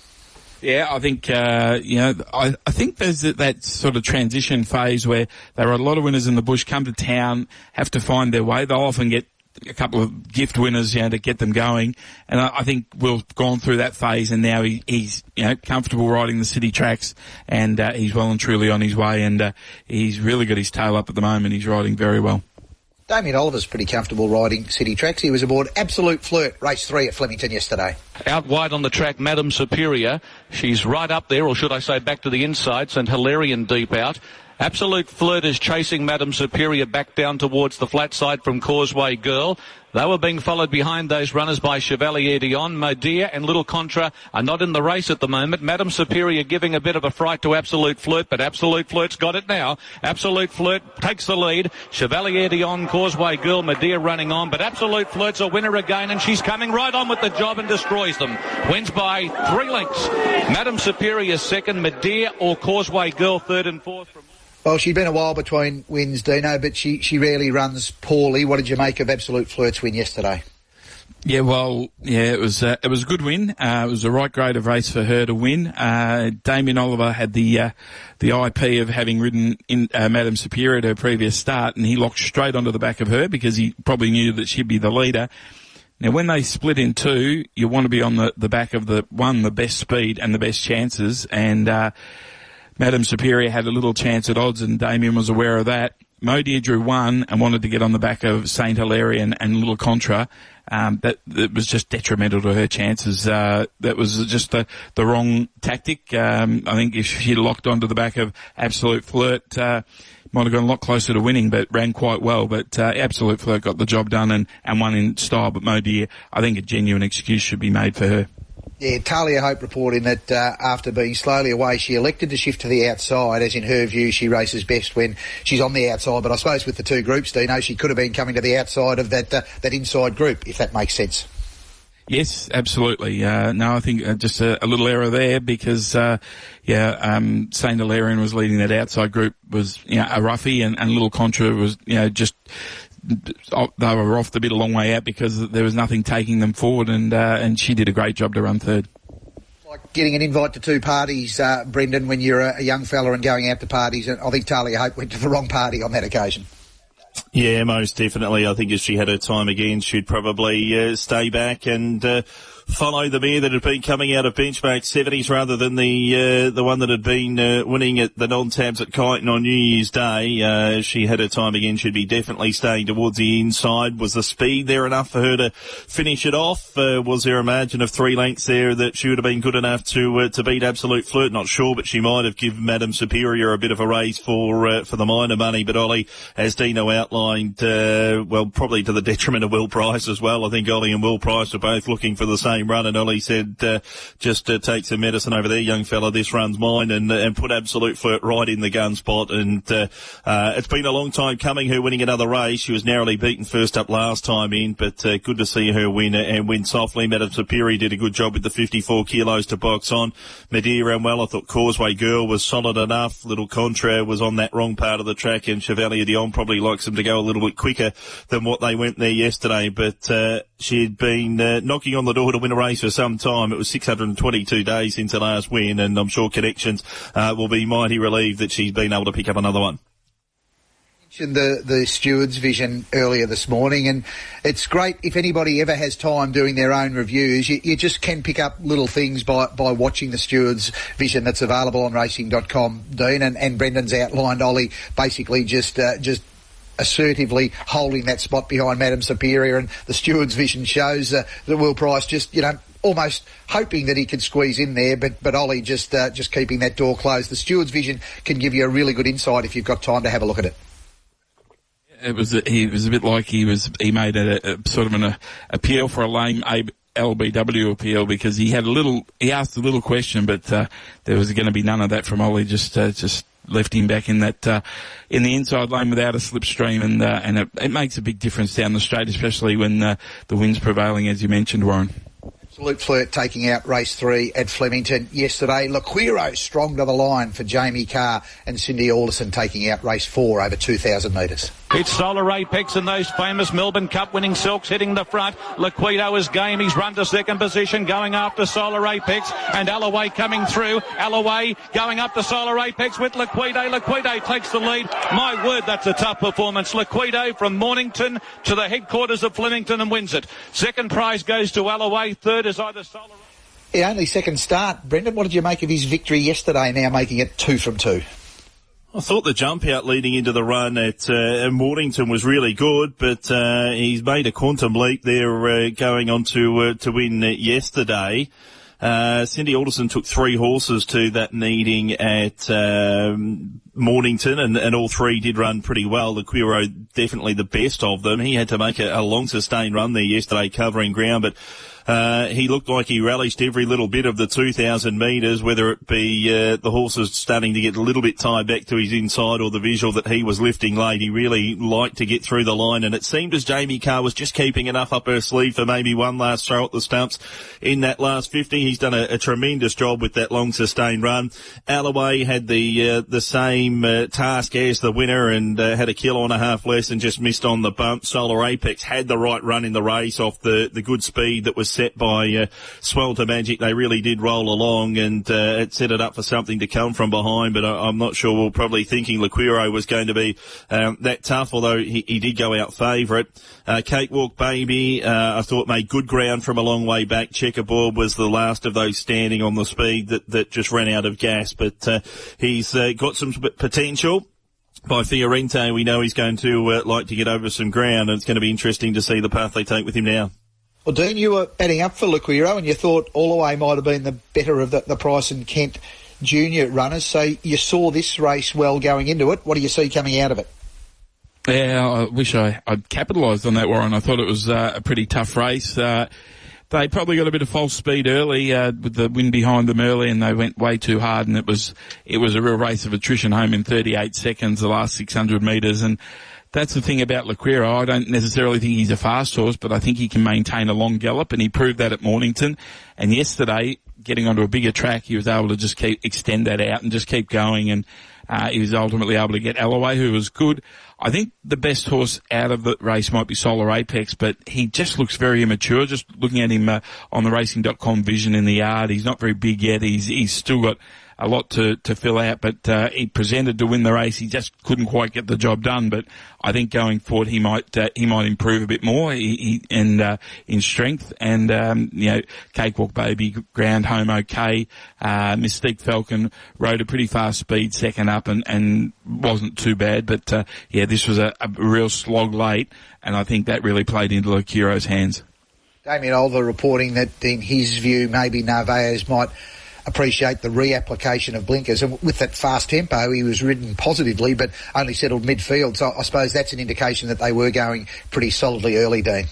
Yeah, I think, uh, you know, I, I think there's that, that sort of transition phase where there are a lot of winners in the bush, come to town, have to find their way. They'll often get a couple of gift winners, you know, to get them going. And I, I think Will's gone through that phase, and now he, he's, you know, comfortable riding the city tracks, and uh, he's well and truly on his way, and uh, he's really got his tail up at the moment. He's riding very well. Damien Oliver's pretty comfortable riding city tracks. He was aboard Absolute Flirt, race three at Flemington yesterday. Out wide on the track, Madam Superior. She's right up there, or should I say back to the insides, and Hilarion deep out. Absolute Flirt is chasing Madam Superior back down towards the flat side from Causeway Girl. They were being followed behind those runners by Chevalier Dion. Modea and Little Contra are not in the race at the moment. Madam Superior giving a bit of a fright to Absolute Flirt, but Absolute Flirt's got it now. Absolute Flirt takes the lead. Chevalier Dion, Causeway Girl, Modea running on, but Absolute Flirt's a winner again, and she's coming right on with the job and destroys them. Wins by three lengths. Madam Superior second, Modea or Causeway Girl third and fourth. From Well, she'd been a while between wins, Dino, but she, she rarely runs poorly. What did you make of Absolute Flirt's win yesterday? Yeah, well, yeah, it was uh, it was a good win. Uh, it was the right grade of race for her to win. Uh, Damien Oliver had the uh, the I P of having ridden in uh, Madam Superior at her previous start, and he locked straight onto the back of her because he probably knew that she'd be the leader. Now, when they split in two, you want to be on the, the back of the one, the best speed and the best chances, and uh Madam Superior had a little chance at odds, and Damien was aware of that. Modea drew one and wanted to get on the back of Saint Hilarion and Little Contra. Um, that, that was just detrimental to her chances. Uh, that was just the, the wrong tactic. Um, I think if she'd locked onto the back of Absolute Flirt, uh, might have gone a lot closer to winning, but ran quite well. But uh, Absolute Flirt got the job done and, and won in style. But Modea, I think a genuine excuse should be made for her. Yeah, Talia Hope reporting that uh, after being slowly away, she elected to shift to the outside, as in her view she races best when she's on the outside. But I suppose with the two groups, Dino, she could have been coming to the outside of that uh, that inside group, if that makes sense. Yes, absolutely. Uh, no, I think uh, just a, a little error there because, uh, yeah, um, Saint Hilarion was leading that outside group, was, you know, a roughie, and, and Little Contra was, you know, just, they were off the bit a long way out because there was nothing taking them forward, and, uh, and she did a great job to run third. Like getting an invite to two parties, uh, Brendan, when you're a, a young fella and going out to parties, and I think Talia Hope went to the wrong party on that occasion. Yeah, most definitely. I think if she had her time again, she'd probably uh, stay back and uh, follow the mare that had been coming out of benchmark seventies rather than the uh, the one that had been uh, winning at the non-tabs at Kyneton on New Year's Day. Uh, she had her time again. She'd be definitely staying towards the inside. Was the speed there enough for her to finish it off? Uh, was there a margin of three lengths there that she would have been good enough to uh, to beat Absolute Flirt? Not sure, but she might have given Madam Superior a bit of a raise for uh, for the minor money. But Ollie, as Dino outlined, uh, well, probably to the detriment of Will Price as well. I think Ollie and Will Price are both looking for the same run, and Ollie said, uh, just uh, take some medicine over there, young fella, this run's mine, and uh, and put Absolute Flirt right in the gun spot. And uh, uh, it's been a long time coming, her winning another race. She was narrowly beaten first up last time in, but uh, good to see her win and win softly. Madam Superior did a good job with the fifty-four kilos to box on. Madeira, well, I thought Causeway Girl was solid enough. Little Contra was on that wrong part of the track, and Chevalier Dion probably likes them to go a little bit quicker than what they went there yesterday, but uh, she'd been uh, knocking on the door to win a race for some time. It was six hundred twenty-two days since her last win, and I'm sure Connections uh, will be mighty relieved that she's been able to pick up another one. Mentioned the, the Stewards Vision earlier this morning, and it's great if anybody ever has time doing their own reviews. You, you just can pick up little things by, by watching the Stewards Vision that's available on racing dot com, Dean, and, and Brendan's outlined Ollie basically just uh, just assertively holding that spot behind Madam Superior, and the Stewards Vision shows uh, that Will Price just, you know, almost hoping that he could squeeze in there, but but Ollie just uh, just keeping that door closed. The Stewards Vision can give you a really good insight if you've got time to have a look at it. It was a, he was a bit like he was he made a, a sort of an a, appeal for a lame a, L B W appeal, because he had a little he asked a little question, but uh, there was going to be none of that from Ollie. Just uh, just left him back in that uh, in the inside lane without a slipstream, and uh, and it, it makes a big difference down the straight, especially when uh, the wind's prevailing, as you mentioned, Warren. Absolute Flirt taking out race three at Flemington yesterday. Laquiro strong to the line for Jamie Carr, and Cindy Alderson taking out race four over two thousand metres. It's Solar Apex and those famous Melbourne Cup winning Silks hitting the front. Laquido is game. He's run to second position, going after Solar Apex, and Alloway coming through. Alloway going up to Solar Apex with Laquido. Laquido takes the lead. My word, that's a tough performance. Laquido from Mornington to the headquarters of Flemington and wins it. Second prize goes to Alloway. Third is either Solar. Yeah, only second start. Brendan, what did you make of his victory yesterday, now making it two from two? I thought the jump out leading into the run at uh, Mornington was really good, but uh, he's made a quantum leap there uh, going on to uh, to win uh, yesterday. Uh, Cindy Alderson took three horses to that meeting at um, Mornington, and, and all three did run pretty well. Laquiro definitely the best of them. He had to make a, a long sustained run there yesterday covering ground, but Uh, he looked like he relished every little bit of the two thousand metres, whether it be uh, the horses starting to get a little bit tied back to his inside or the visual that he was lifting late. He really liked to get through the line, and it seemed as Jamie Carr was just keeping enough up her sleeve for maybe one last throw at the stumps in that last fifty. He's done a, a tremendous job with that long sustained run. Alloway had the uh, the same uh, task as the winner, and uh, had a kilo and a half less and just missed on the bump. Solar Apex had the right run in the race off the, the good speed that was set by uh, Swelter Magic. They really did roll along, and uh, it set it up for something to come from behind, but I, I'm not sure. We're probably thinking Laquiro was going to be um, that tough, although he, he did go out favourite. Uh, Cakewalk Baby, uh, I thought made good ground from a long way back. Checkerboard was the last of those standing on the speed that, that just ran out of gas, but uh, he's uh, got some potential. By Fiorente, we know he's going to uh, like to get over some ground, and it's going to be interesting to see the path they take with him now. Well, Dean, you were betting up for Laquiro, and you thought Allaway might have been the better of the, the Price and Kent junior runners, so you saw this race well going into it. What do you see coming out of it? Yeah, I wish I, I'd capitalised on that, Warren. I thought it was uh, a pretty tough race. Uh, They probably got a bit of false speed early uh, with the wind behind them early, and they went way too hard. And it was it was a real race of attrition home in thirty-eight seconds, the last six hundred metres. And that's the thing about Laquero. I don't necessarily think he's a fast horse, but I think he can maintain a long gallop, and he proved that at Mornington. And yesterday, getting onto a bigger track, he was able to just keep extend that out and just keep going. And uh, he was ultimately able to get Alloway, who was good. I think the best horse out of the race might be Solar Apex, but he just looks very immature. Just looking at him uh, on the racing dot com vision in the yard, he's not very big yet. He's he's still got a lot to, to fill out, but uh, he presented to win the race. He just couldn't quite get the job done. But I think going forward, he might uh, he might improve a bit more he, he, and uh, in strength. And um, you know, Cakewalk Baby ground home okay. Uh, Mystique Falcon rode a pretty fast speed second up and, and wasn't too bad. But uh, yeah, this was a, a real slog late, and I think that really played into Laquero's hands. Damien Oliver reporting that in his view, maybe Narvaez might appreciate the reapplication of blinkers, and with that fast tempo he was ridden positively but only settled midfield, so I suppose that's an indication that they were going pretty solidly early, Dean.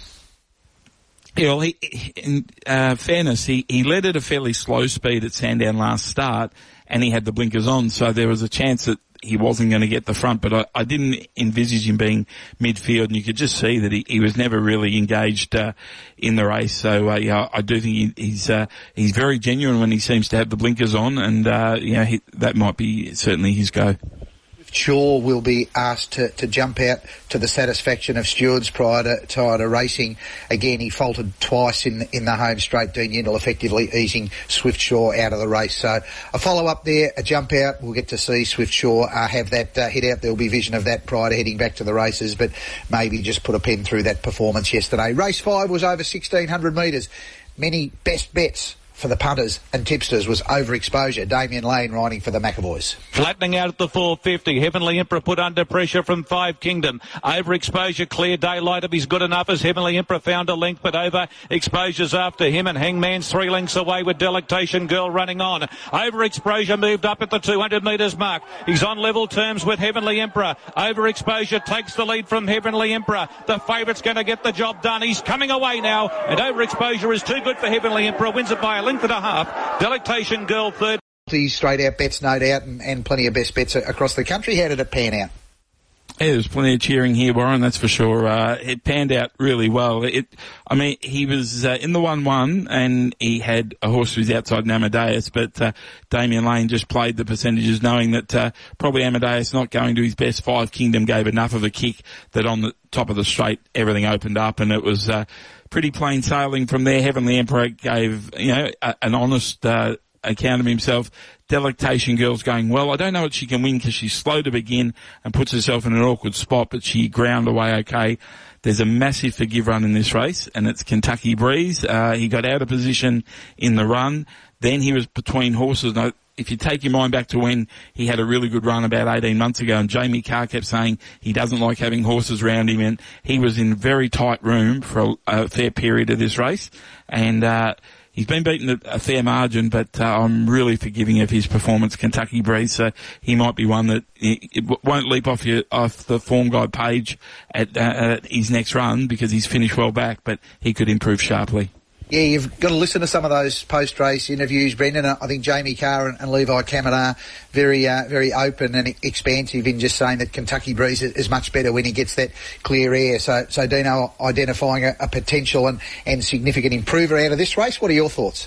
Yeah, well, he, in uh, fairness, he, he led at a fairly slow speed at Sandown last start, and he had the blinkers on, so there was a chance that he wasn't going to get the front, but I, I didn't envisage him being midfield, and you could just see that he, he was never really engaged uh, in the race. So uh, yeah, I do think he, he's uh, he's very genuine when he seems to have the blinkers on, and uh, yeah, he, that might be certainly his go. Shaw will be asked to, to jump out to the satisfaction of stewards prior to, prior to racing. Again, he faltered twice in in the home straight. Dean Yendall effectively easing Swiftsure out of the race. So a follow-up there, a jump out. We'll get to see Swiftsure uh, have that uh, hit out. There will be vision of that prior to heading back to the races, but maybe just put a pen through that performance yesterday. Race five was over sixteen hundred metres. Many best bets for the punters and tipsters was Overexposure. Damien Lane riding for the McAvoys. Flattening out at the four fifty. Heavenly Emperor put under pressure from Five Kingdom. Overexposure, clear daylight if he's good enough as Heavenly Emperor found a length, but Overexposure's after him, and Hangman's three lengths away with Delectation Girl running on. Overexposure moved up at the two hundred metres mark. He's on level terms with Heavenly Emperor. Overexposure takes the lead from Heavenly Emperor. The favourite's going to get the job done. He's coming away now, and Overexposure is too good for Heavenly Emperor. Wins it by a length and a half. Delectation Girl third. Straight out bets, no doubt, and, and plenty of best bets across the country. How did it pan out? Yeah, there's plenty of cheering here, Warren, that's for sure. Uh, it panned out really well. It, I mean, he was uh, in the one one, and he had a horse who was outside Amadeus, but uh, Damien Lane just played the percentages, knowing that uh, probably Amadeus not going to his best. Five Kingdom gave enough of a kick that on the top of the straight, everything opened up, and it was uh, pretty plain sailing from there. Heavenly Emperor gave, you know, a, an honest uh, account of himself. Delectation Girl's going well. I don't know if she can win because she's slow to begin and puts herself in an awkward spot, but she ground away okay. There's a massive forgive run in this race, and it's Kentucky Breeze. Uh, he got out of position in the run. Then he was between horses. Now, if you take your mind back to when he had a really good run about eighteen months ago, and Jamie Carr kept saying he doesn't like having horses around him, and he was in very tight room for a, a fair period of this race. And, uh, he's been beaten at a fair margin, but uh, I'm really forgiving of his performance, Kentucky Breeze. So he might be one that it, it won't leap off your, off the form guide page at, uh, at his next run because he's finished well back, but he could improve sharply. Yeah, you've got to listen to some of those post-race interviews, Brendan. I think Jamie Carr and, and Levi Cameron very, uh, very open and expansive in just saying that Kentucky Breeze is, is much better when he gets that clear air. So, so Dino identifying a, a potential and, and significant improver out of this race. What are your thoughts?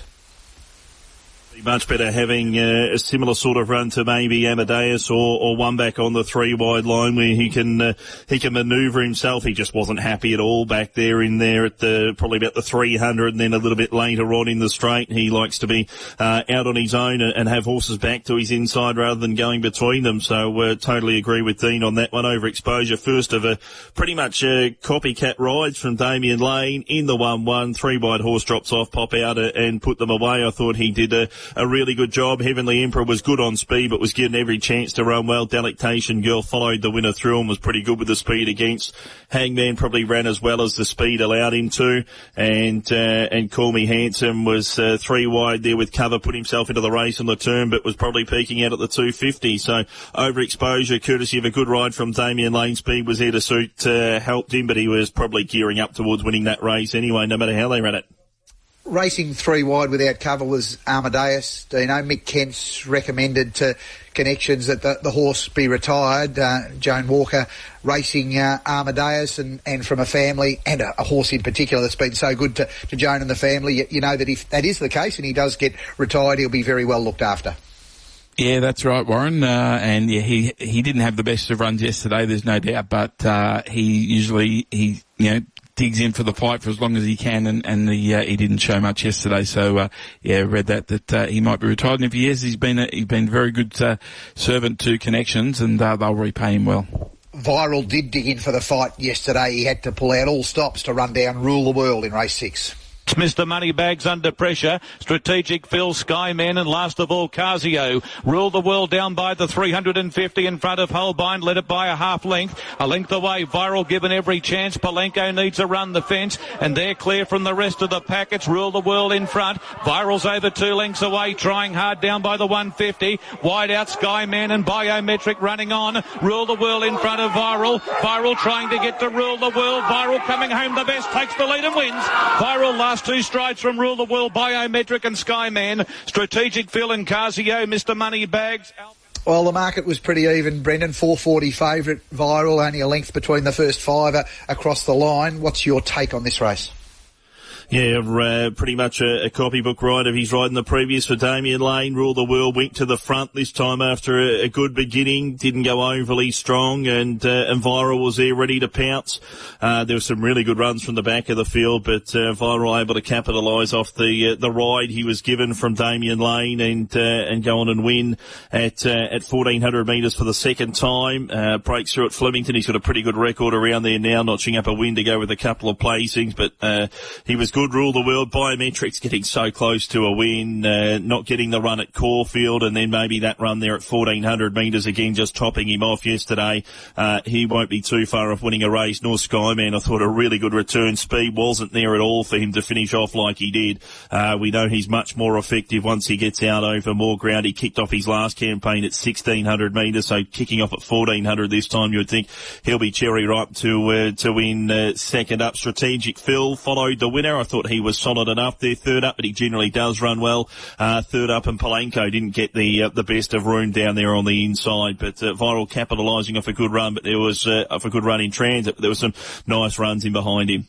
Much better having uh, a similar sort of run to maybe Amadeus or, or one back on the three wide line where he can uh, he can manoeuvre himself. He just wasn't happy at all back there in there at the probably about the three hundred, and then a little bit later on in the straight. He likes to be uh, out on his own and have horses back to his inside rather than going between them. So uh, totally agree with Dean on that one. Overexposure, first of a pretty much uh, copycat rides from Damien Lane in the one one. Three wide horse drops off, pop out uh, and put them away. I thought he did a a really good job. Heavenly Emperor was good on speed, but was given every chance to run well. Delectation Girl followed the winner through and was pretty good with the speed against. Hangman probably ran as well as the speed allowed him to. And, uh, and Call Me Handsome was, uh, three wide there with cover, put himself into the race on the turn, but was probably peaking out at the two fifty. So Overexposure, courtesy of a good ride from Damien Lane. Speed was there to suit, uh, helped him, but he was probably gearing up towards winning that race anyway, no matter how they ran it. racing three wide without cover was Amadeus. You know, Mick Kent's recommended to Connections that the, the horse be retired. Uh, Joan Walker racing uh, Amadeus, and, and from a family and a, a horse in particular that's been so good to, to Joan and the family. You, you know that if that is the case and he does get retired, he'll be very well looked after. Yeah, that's right, Warren. Uh, and yeah, he he didn't have the best of runs yesterday. There's no doubt, but uh, he usually he you know. digs in for the fight for as long as he can, and, and the, uh, he didn't show much yesterday. So, uh, yeah, read that, that, uh, he might be retired. And if he is, he's been a, he's been a very good, uh, servant to Connections, and, uh, they'll repay him well. Viral did dig in for the fight yesterday. He had to pull out all stops to run down Rule the World in race six. Mister Moneybags under pressure. Strategic Phil, Skyman, and last of all Casio. Rule the World down by the three hundred fifty in front of Holbein. Led it by a half length. A length away. Viral given every chance. Palenko needs to run the fence, and they're clear from the rest of the packets. Rule the World in front. Viral's over two lengths away, trying hard down by the one fifty. Wide out Skyman and Biometric running on. Rule the World in front of Viral. Viral trying to get to Rule the World. Viral coming home the best, takes the lead and wins. Viral last two strides from Rule the World, Biometric and Skyman. Strategic Phil and Casio, Mister Moneybags. Well, the market was pretty even, Brendan. four forty favourite, Viral, only a length between the first five uh, across the line. What's your take on this race? Yeah, uh, pretty much a, a copybook ride of his ride in the previous for Damien Lane. Rule the World went to the front this time after a, a good beginning. Didn't go overly strong, and uh, and Viral was there ready to pounce. Uh, there were some really good runs from the back of the field, but uh, Viral able to capitalise off the uh, the ride he was given from Damien Lane, and uh, and go on and win at uh, at fourteen hundred metres for the second time. Uh, breaks through at Flemington. He's got a pretty good record around there now, notching up a win to go with a couple of placings, but uh, he was good. Rule the World. Biometrics getting so close to a win, uh, not getting the run at Caulfield, and then maybe that run there at fourteen hundred metres again, just topping him off yesterday. Uh, he won't be too far off winning a race, nor Skyman. I thought a really good return. Speed wasn't there at all for him to finish off like he did. Uh, we know he's much more effective once he gets out over more ground. He kicked off his last campaign at sixteen hundred metres, so kicking off at fourteen hundred this time, you would think he'll be cherry ripe to, uh, to win, uh, second up. Strategic Phil followed the winner. I thought he was solid enough there, third up, but he generally does run well. Uh, third up, and Palenko didn't get the uh, the best of room down there on the inside, but uh, Viral capitalising off a good run, but there was uh, off a good run in transit, but there were some nice runs in behind him.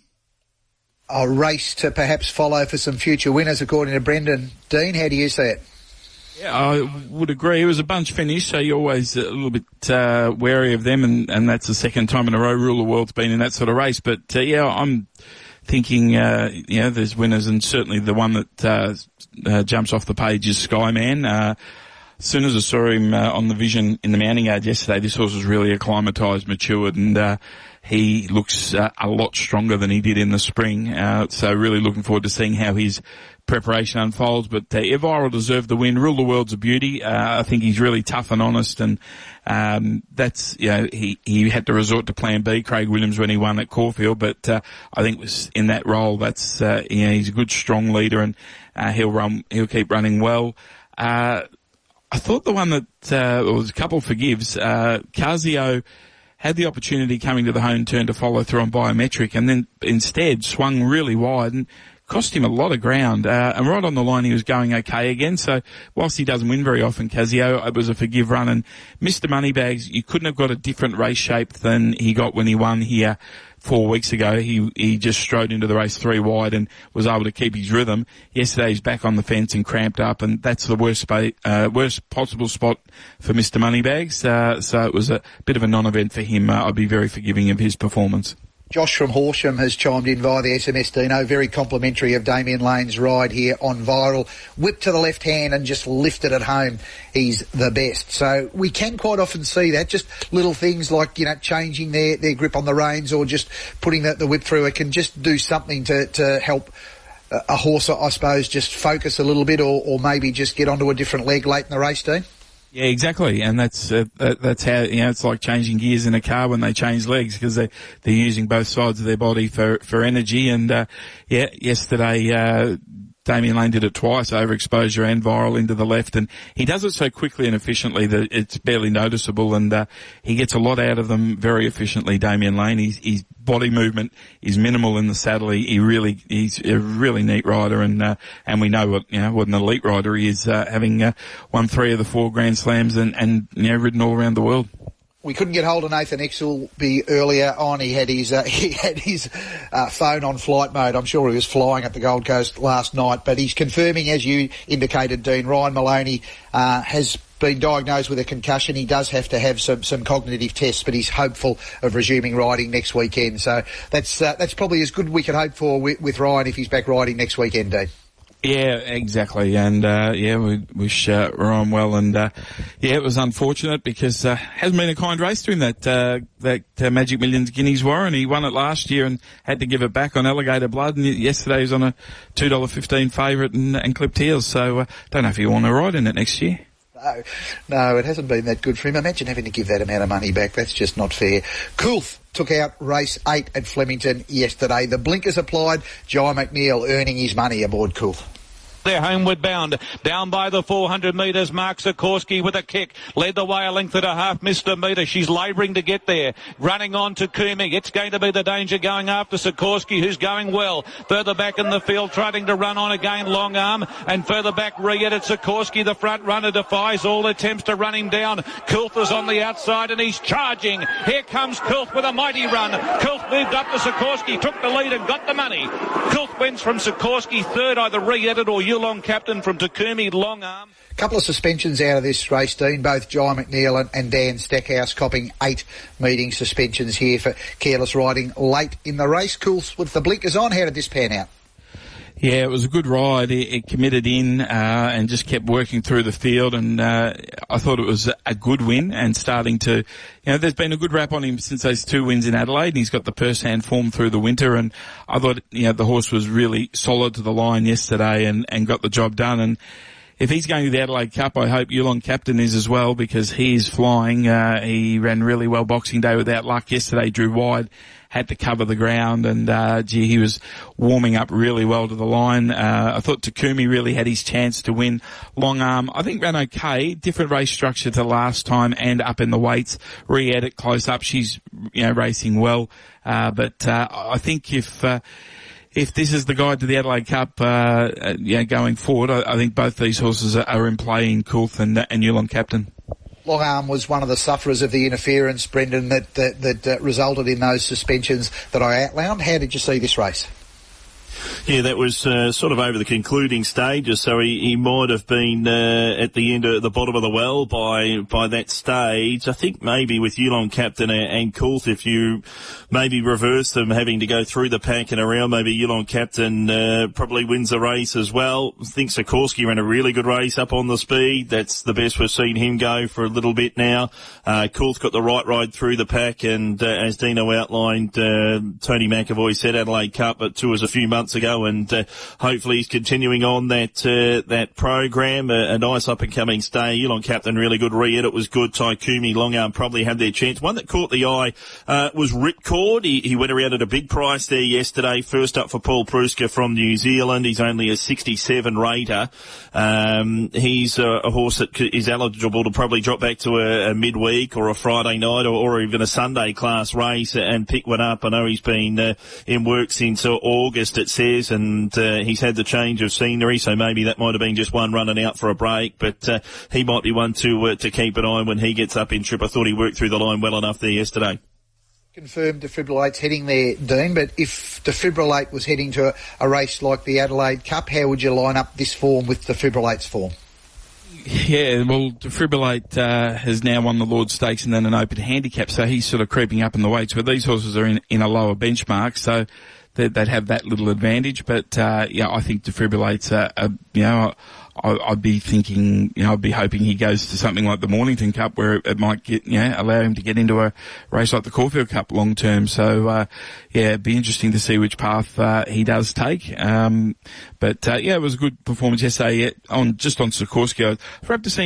A race to perhaps follow for some future winners, according to Brendan. Dean, how do you see it? Yeah, I would agree. It was a bunch finish, so you're always a little bit uh, wary of them, and, and that's the second time in a row Rule the World's been in that sort of race. But uh, yeah, I'm thinking, uh, you know, there's winners, and certainly the one that uh, uh, jumps off the page is Skyman. Uh, as soon as I saw him uh, on the vision in the mounting yard yesterday, this horse was really acclimatised, matured, and uh, he looks uh, a lot stronger than he did in the spring. Uh, so really looking forward to seeing how his preparation unfolds. But uh, Viral deserved the win. Rule the World's a beauty. Uh, I think he's really tough and honest, and um, that's, you know, he, he had to resort to plan B, Craig Williams, when he won at Caulfield, but uh, I think was in that role, that's, uh, you know, he's a good, strong leader, and uh, he'll run, he'll keep running well. Uh, I thought the one that, uh, there was a couple forgives, uh, Casio had the opportunity coming to the home turn to follow through on Biometric, and then instead swung really wide and cost him a lot of ground. Uh, and right on the line he was going okay again. So whilst he doesn't win very often, Casio, it was a forgive run. And Mister Moneybags, you couldn't have got a different race shape than he got when he won here four weeks ago. He he just strode into the race three wide and was able to keep his rhythm. Yesterday he's back on the fence and cramped up, and that's the worst spa- uh, worst possible spot for Mister Moneybags. Uh, so it was a bit of a non-event for him. Uh, I'd be very forgiving of his performance. Josh from Horsham has chimed in via the S M S, Dino. Very complimentary of Damien Lane's ride here on Viral. Whipped to the left hand and just lifted it home. He's the best. So we can quite often see that. Just little things like, you know, changing their, their grip on the reins, or just putting the, the whip through. It can just do something to, to help a horse, I suppose, just focus a little bit, or, or maybe just get onto a different leg late in the race, Dean. Yeah, exactly, and that's uh, that, that's how, you know, it's like changing gears in a car when they change legs, because they they're using both sides of their body for for energy. And uh, yeah, yesterday uh, Damien Lane did it twice, overexposure and viral into the left, and he does it so quickly and efficiently that it's barely noticeable, and uh, he gets a lot out of them very efficiently, Damien Lane. He's, his body movement is minimal in the saddle. He, he really, he's a really neat rider, and uh, and we know what, you know, what an elite rider he is, uh, having uh, won three of the four Grand Slams and, and, you know, ridden all around the world. We couldn't get hold of Nathan Exelby earlier on. He had his uh, he had his uh, phone on flight mode. I'm sure he was flying at the Gold Coast last night, but he's confirming, as you indicated, Dean, Ryan Maloney uh, has been diagnosed with a concussion. He does have to have some, some cognitive tests, but he's hopeful of resuming riding next weekend. So that's uh, that's probably as good we can hope for with, with Ryan if he's back riding next weekend, Dean. Yeah, exactly, and uh, yeah, we wish uh, Ryan well, and uh, yeah, it was unfortunate because uh, hasn't been a kind race to him, that uh, that uh, Magic Millions Guineas Warren. He won it last year and had to give it back on Alligator Blood, and yesterday he was on a two dollar fifteen favourite and, and clipped heels. So uh, don't know if you want to ride in it next year. No, no, it hasn't been that good for him. Imagine having to give that amount of money back. That's just not fair. Coolth took out race eight at Flemington yesterday. The blinkers applied. Jai McNeil earning his money aboard Coolth. They're homeward bound. Down by the four hundred metres, Mark Sikorsky with a kick. Led the way a length and a half, missed a metre. She's labouring to get there. Running on to Kumi. It's going to be the danger going after Sikorsky, who's going well. Further back in the field, trying to run on again, Long Arm. And further back, re-edit Sikorsky. The front runner defies all attempts to run him down. Coolth is on the outside and he's charging. Here comes Coolth with a mighty run. Coolth moved up to Sikorsky, took the lead and got the money. Coolth wins from Sikorsky, third, either re-edit or Yulong Captain from Takumi, Long Arm. Couple of suspensions out of this race, Dean. Both Jai McNeil and, and Dan Stackhouse copping eight meeting suspensions here for careless riding late in the race. Coolth with the blinkers on. How did this pan out? Yeah, it was a good ride. It, it committed in uh, and just kept working through the field, and uh, I thought it was a good win and starting to, you know, there's been a good rap on him since those two wins in Adelaide, and he's got the purse-hand form through the winter, and I thought, you know, the horse was really solid to the line yesterday and, and got the job done. And if he's going to the Adelaide Cup, I hope Yulong Captain is as well, because he is flying. Uh, he ran really well Boxing Day without luck. Yesterday drew wide, had to cover the ground, and uh, gee, he was warming up really well to the line. Uh, I thought Takumi really had his chance to win. Long Arm, I think, ran okay. Different race structure to last time and up in the weights. Re-edit close up. She's, you know, racing well. Uh, but uh, I think if... Uh, If this is the guide to the Adelaide Cup, uh, yeah, going forward, I, I think both these horses are, are in play in Coolth and, and Yulong Captain. Long Arm was one of the sufferers of the interference, Brendan, that that, that uh, resulted in those suspensions that I outlined. How did you see this race? Yeah, that was uh, sort of over the concluding stages, so he, he might have been uh, at the end of the bottom of the well by by that stage. I think maybe with Yulong Captain and Coolth, if you maybe reverse them having to go through the pack and around, maybe Yulong Captain uh, probably wins the race as well. I think Sikorsky ran a really good race up on the speed. That's the best we've seen him go for a little bit now. Uh, Coolth got the right ride through the pack, and uh, as Dino outlined, uh, Tony McAvoy said Adelaide Cup at tours a few months ago, and uh, hopefully he's continuing on that uh, that program. Uh, a nice up-and-coming stay. Yulong Captain, really good re-edit, was good. Takumi, Long Arm probably had their chance. One that caught the eye uh, was Ripcord. He, he went around at a big price there yesterday. First up for Paul Pruska from New Zealand. He's only a sixty-seven rater. Um, he's a, a horse that is eligible to probably drop back to a, a midweek or a Friday night or, or even a Sunday class race and pick one up. I know he's been uh, in work since uh, August, it says, and uh, he's had the change of scenery, so maybe that might have been just one running out for a break, but uh, he might be one to uh, to keep an eye on when he gets up in trip. I thought he worked through the line well enough there yesterday. Confirmed Defibrillate's heading there, Dean, but if Defibrillate was heading to a, a race like the Adelaide Cup, how would you line up this form with Defibrillate's form? Yeah, well, Defibrillate uh, has now won the Lord's Stakes and then an open handicap, so he's sort of creeping up in the weights, where these horses are in, in a lower benchmark, so they'd, they'd have that little advantage. But, uh, yeah, I think Defibrillate's, a, a, you know, I, I'd be thinking, you know, I'd be hoping he goes to something like the Mornington Cup, where it, it might get, you know, allow him to get into a race like the Caulfield Cup long term. So, uh, yeah, it'd be interesting to see which path, uh, he does take. Um, but, uh, yeah, it was a good performance yesterday on, just on Sikorsky. I was happy to see him just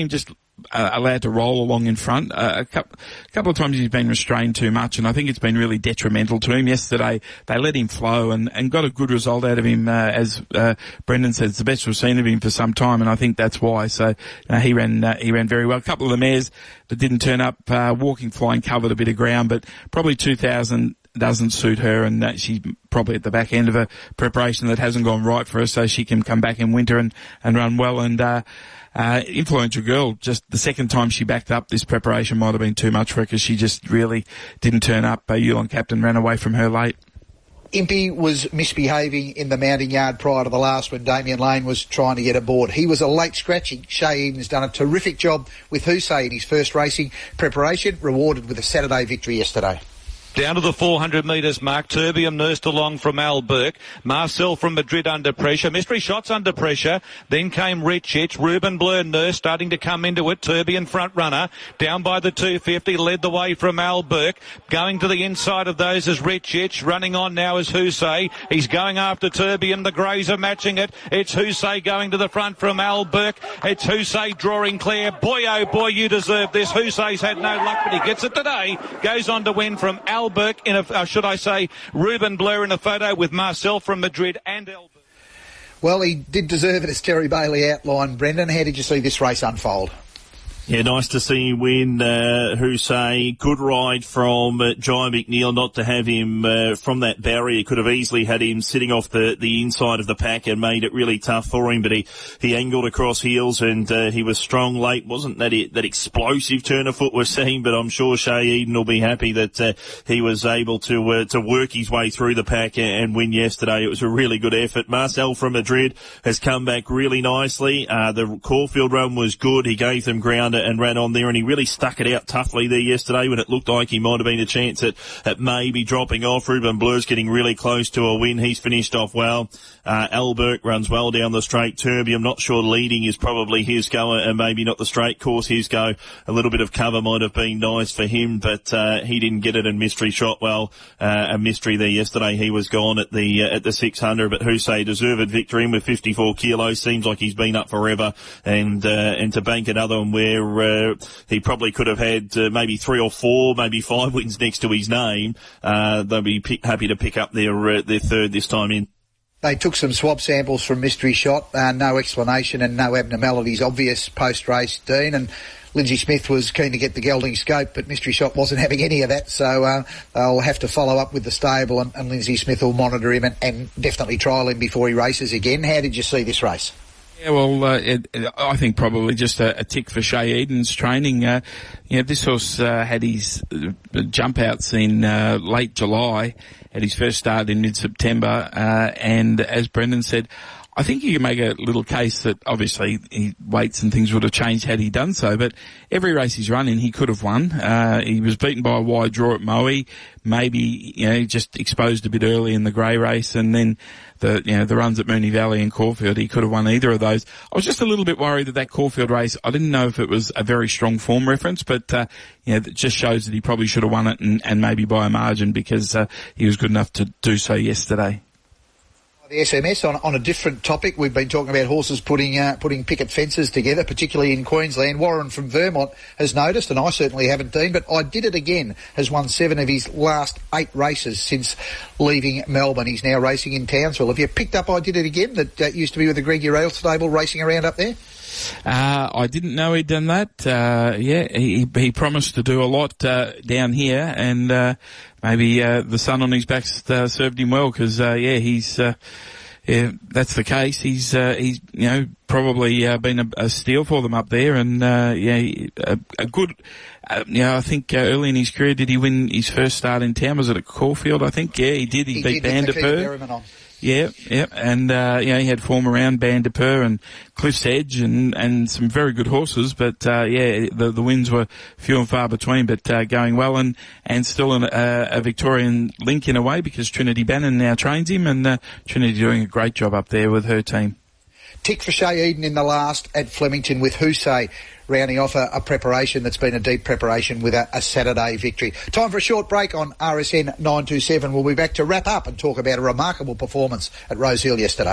uh, allowed to roll along in front. Uh, a couple, a couple of times he's been restrained too much, and I think it's been really detrimental to him. Yesterday they let him flow and, and got a good result out of him, uh, as uh, Brendan said, it's the best we've seen of him for some time, and I think that's why. So uh, he ran uh, he ran very well. A couple of the mares that didn't turn up, uh, Walking Flying covered a bit of ground, but probably two thousand doesn't suit her, and uh, she's probably at the back end of a preparation that hasn't gone right for her, so she can come back in winter and, and run well. And uh, uh, Influential Girl, just the second time she backed up, this preparation might have been too much for her because she just really didn't turn up. Uh, Yulon Captain ran away from her late. Impey was misbehaving in the mounting yard prior to the last when Damien Lane was trying to get aboard. He was a late scratching. Shay Eden's done a terrific job with Husay in his first racing preparation, rewarded with a Saturday victory yesterday. Down to the four hundred metres mark, Terbium nursed along from Al Burke. Marcel from Madrid under pressure. Mystery Shots under pressure. Then came Richich. Ruben Blur nurse starting to come into it. Terbium front runner. Down by the two fifty. Led the way from Al Burke. Going to the inside of those is Richich. Running on now is Husay. He's going after Terbium. The Greys are matching it. It's Husay going to the front from Al Burke. It's Husay drawing clear. Boy, oh boy, you deserve this. Husay's had no luck, but he gets it today. Goes on to win from Al Burke in a, uh, should I say, Ruben Blur in a photo with Marcel from Madrid and Al Burke. Well, he did deserve it, as Terry Bailey outlined. Brendan, how did you see this race unfold? Yeah, nice to see him win, uh, Husay. Good ride from uh, Jai McNeil not to have him uh, from that barrier. Could have easily had him sitting off the, the inside of the pack and made it really tough for him, but he, he angled across heels and uh, he was strong late. Wasn't that it, that explosive turn of foot we're seeing, but I'm sure Shay Eden will be happy that uh, he was able to uh, to work his way through the pack and, and win yesterday. It was a really good effort. Marcel from Madrid has come back really nicely. Uh, the Caulfield run was good. He gave them ground and ran on there, and he really stuck it out toughly there yesterday when it looked like he might have been a chance at, at maybe dropping off. Ruben Blur's getting really close to a win. He's finished off well. Uh, Al Burke runs well down the straight. Terbium, not sure leading is probably his go, and maybe not the straight course his go. A little bit of cover might have been nice for him, but uh, he didn't get it, and Mystery shot well. Uh, a Mystery there yesterday, he was gone at the uh, at the six hundred, but Husay deserved victory with fifty-four kilos. Seems like he's been up forever, and uh, and to bank another one where Uh, he probably could have had uh, maybe three or four, maybe five wins next to his name. Uh, they'll be pick, happy to pick up their uh, their third this time in. They took some swab samples from Mystery Shot. Uh, no explanation and no abnormalities obvious post-race, Dean. And Lindsay Smith was keen to get the gelding scope, but Mystery Shot wasn't having any of that. So uh, they'll have to follow up with the stable, and, and Lindsay Smith will monitor him and, and definitely trial him before he races again. How did you see this race? Yeah, well, uh, it, it, I think probably just a, a tick for Shay Eden's training. Uh, you know, this horse uh, had his uh, jump outs in uh, late July, had his first start in mid-September, uh, and as Brendan said, I think you can make a little case that obviously he, weights and things would have changed had he done so, but every race he's run in, he could have won. Uh, he was beaten by a wide draw at Moe, maybe, you know, just exposed a bit early in the grey race, and then the, you know, the runs at Moonee Valley and Caulfield, he could have won either of those. I was just a little bit worried that that Caulfield race, I didn't know if it was a very strong form reference, but, uh, you know, it just shows that he probably should have won it, and, and maybe by a margin, because, uh, he was good enough to do so yesterday. The S M S on, on a different topic. We've been talking about horses putting uh, putting picket fences together, particularly in Queensland. Warren from Vermont has noticed, and I certainly haven't, Dean, but I Did It Again has won seven of his last eight races since leaving Melbourne. He's now racing in Townsville. Have you picked up I Did It Again, that uh, used to be with the Greg Urail stable, racing around up there? Uh, I didn't know he'd done that. Uh, yeah, he, he promised to do a lot, uh, down here, and, uh, maybe, uh, the sun on his back, uh, served him well, cause, uh, yeah, he's, uh, yeah, that's the case. He's, uh, he's, you know, probably, uh, been a, a steal for them up there, and, uh, yeah, a, a good, uh, you know, I think, uh, early in his career, did he win his first start in town? Was it at Caulfield, I think? Yeah, he did. He, he beat did, Bandipur. Yeah, yeah, and, uh, you know, he had form around Bandipur and Cliff's Edge and, and some very good horses, but, uh, yeah, the, the wins were few and far between, but, uh, going well, and, and still an, uh, a Victorian link in a way, because Trinity Bannon now trains him, and, uh, Trinity doing a great job up there with her team. Tick for Shay Eden in the last at Flemington, with Husay rounding off a, a preparation that's been a deep preparation with a, a Saturday victory. Time for a short break on R S N nine two seven. We'll be back to wrap up and talk about a remarkable performance at Rosehill yesterday.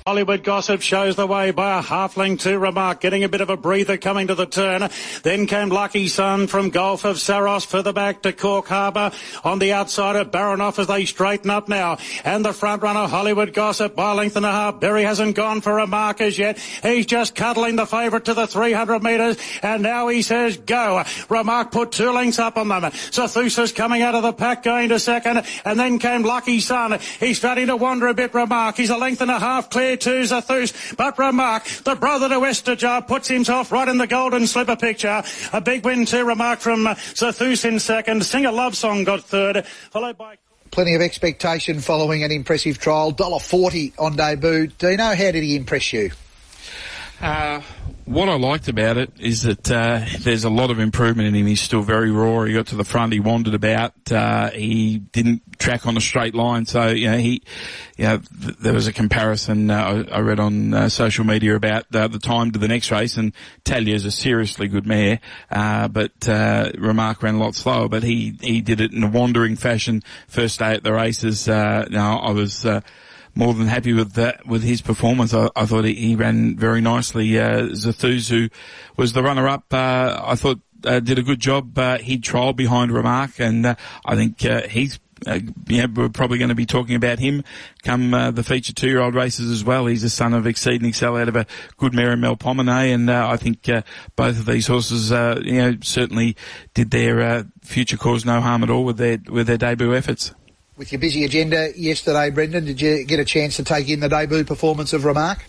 Hollywood Gossip shows the way by a half-length to Remark, getting a bit of a breather coming to the turn. Then came Lucky Sun from Gulf of Saros further back to Cork Harbour. On the outside of Baranoff as they straighten up now. And the front runner, Hollywood Gossip, by a length and a half. Berry hasn't gone for Remark as yet. He's just cuddling the favourite to the three hundred metres. And now he says go. Remark put two lengths up on them. Zathusa's coming out of the pack going to second. And then came Lucky Sun. He's starting to wander a bit, Remark. He's a length and a half clear to Zathus, but Remark, the brother to Estajar, puts himself right in the golden slipper picture. A big win to Remark from Zathus in second. Sing a Love Song got third, followed by... Plenty of expectation following an impressive trial. one dollar forty on debut. Dino, how did he impress you? Uh, what I liked about it is that uh, there's a lot of improvement in him. He's still very raw. He got to the front. He wandered about. Uh, he didn't track on a straight line. So, you know, he, you know, th- there was a comparison uh, I, I read on uh, social media about uh, the time to the next race, and Talia's a seriously good mare, uh, but uh, Remark ran a lot slower, but he, he did it in a wandering fashion first day at the races. Uh, you know, I was... Uh, more than happy with that, with his performance. I, I thought he, he ran very nicely. Uh, Zathus, who was the runner-up, uh, I thought uh, did a good job. Uh, he trialled behind Remark, and uh, I think uh, he's, uh, yeah, we're probably going to be talking about him come uh, the feature two-year-old races as well. He's a son of Exceed and Excel out of a good mare in Melpomene, and uh, I think uh, both of these horses, uh, you know, certainly did their uh, future cause no harm at all with their with their debut efforts. With your busy agenda yesterday, Brendan, did you get a chance to take in the debut performance of Remark?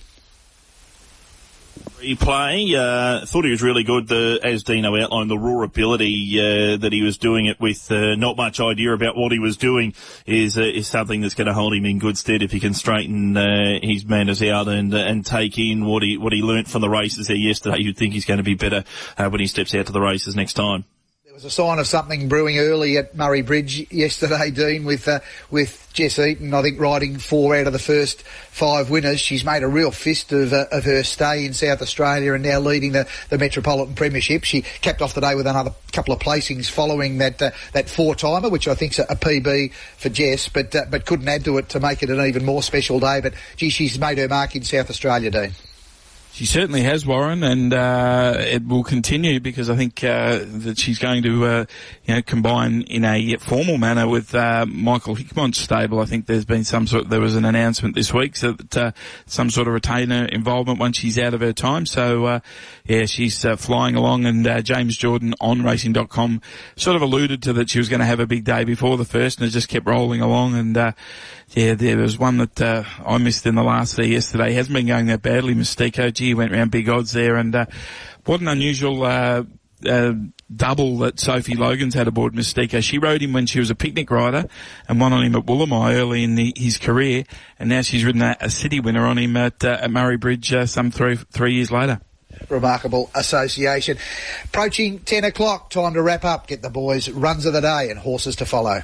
Replay, uh, thought he was really good, the, as Dino outlined, the raw ability uh, that he was doing it with, uh, not much idea about what he was doing is uh, is something that's going to hold him in good stead if he can straighten uh, his manners out and uh, and take in what he what he learnt from the races there yesterday. You'd think he's going to be better uh, when he steps out to the races next time. There was a sign of something brewing early at Murray Bridge yesterday, Dean, with uh, with Jess Eaton, I think, riding four out of the first five winners. She's made a real fist of uh, of her stay in South Australia and now leading the, the Metropolitan Premiership. She capped off the day with another couple of placings following that uh, that four-timer, which I think's a, a P B for Jess, but uh, but couldn't add to it to make it an even more special day. But, gee, she's made her mark in South Australia, Dean. She certainly has, Warren, and uh, it will continue because I think uh, that she's going to, uh, you know, combine in a formal manner with uh, Michael Hickmont's stable. I think there's been some sort. There was an announcement this week so that uh, some sort of retainer involvement once she's out of her time. So, uh, yeah, she's uh, flying along, and uh, James Jordan on Racing dot com sort of alluded to that she was going to have a big day before the first, and it just kept rolling along. And uh, yeah, there was one that uh, I missed in the last day yesterday. He hasn't been going that badly, Mystico. He went round big odds there, and uh, what an unusual uh, uh, double that Sophie Logan's had aboard Mystico. She rode him when she was a picnic rider and won on him at Woolamai early in the, his career, and now she's ridden a, a city winner on him at, uh, at Murray Bridge uh, some three three years later. Remarkable association. Approaching ten o'clock, time to wrap up. Get the boys' runs of the day and horses to follow.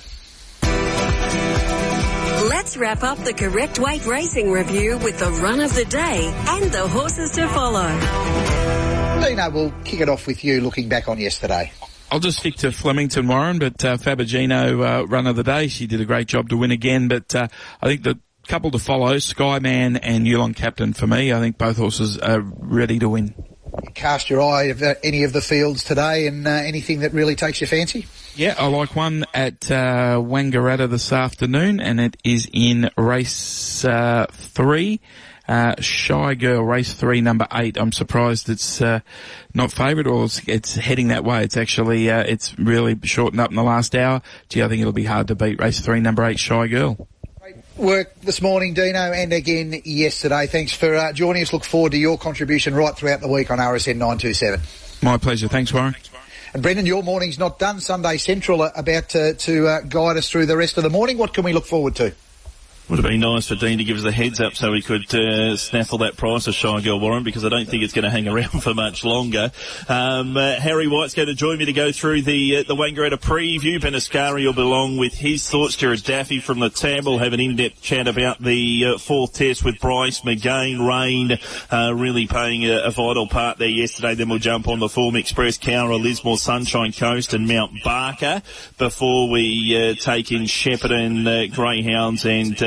Let's wrap up the Correct Weight Racing Review with the run of the day and the horses to follow. Dino, we'll kick it off with you looking back on yesterday. I'll just stick to Flemington, Warren, but uh, Fabergino, uh, run of the day. She did a great job to win again, but uh, I think the couple to follow, Skyman and Yulon Captain for me. I think both horses are ready to win. You cast your eye at any of the fields today, and uh, anything that really takes your fancy? Yeah, I like one at uh, Wangaratta this afternoon, and it is in race uh, three. Uh, Shy Girl, race three, number eight. I'm surprised it's uh, not favoured, or it's, it's heading that way. It's actually, uh, it's really shortened up in the last hour. Gee, I think it'll be hard to beat race three, number eight, Shy Girl. Great work this morning, Dino, and again yesterday. Thanks for uh, joining us. Look forward to your contribution right throughout the week on R S N nine twenty-seven. My pleasure. Thanks, Warren. And Brendan, your morning's not done. Sunday Central are about to, to uh, guide us through the rest of the morning. What can we look forward to? Would have been nice for Dean to give us a heads up so we could uh, snaffle that price of Shy Girl, Warren, because I don't think it's going to hang around for much longer. Um, uh, Harry White's going to join me to go through the uh, the Wangaratta preview. Ben Ascari will belong with his thoughts. Jared Daffy from the Tab will have an in-depth chat about the uh, fourth test with Bryce McGain. Rain uh, really playing a, a vital part there yesterday. Then we'll jump on the Form Express, Cowra, Lismore, Sunshine Coast and Mount Barker before we uh, take in Shepparton uh, Greyhounds and uh,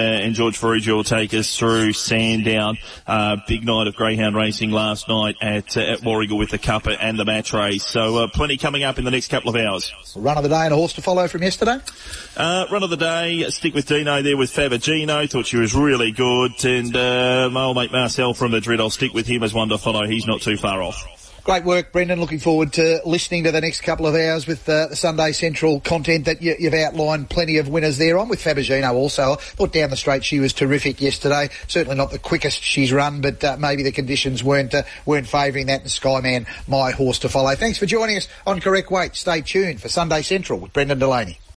and George Ferrugia will take us through Sandown. Uh, big night of greyhound racing last night at uh, at Warragul with the Cuppa and the match race. So uh, plenty coming up in the next couple of hours. Run of the day and a horse to follow from yesterday? Uh, run of the day, stick with Dino there with Fabagino. Thought she was really good. And uh, my old mate Marcel from Madrid, I'll stick with him as one to follow. He's not too far off. Great work, Brendan. Looking forward to listening to the next couple of hours with uh, the Sunday Central content that you, you've outlined. Plenty of winners there. On with Fabagino also. I thought down the straight she was terrific yesterday. Certainly not the quickest she's run, but uh, maybe the conditions weren't uh, weren't favouring that. And Skyman, my horse to follow. Thanks for joining us on Correct Weight. Stay tuned for Sunday Central with Brendan Delaney.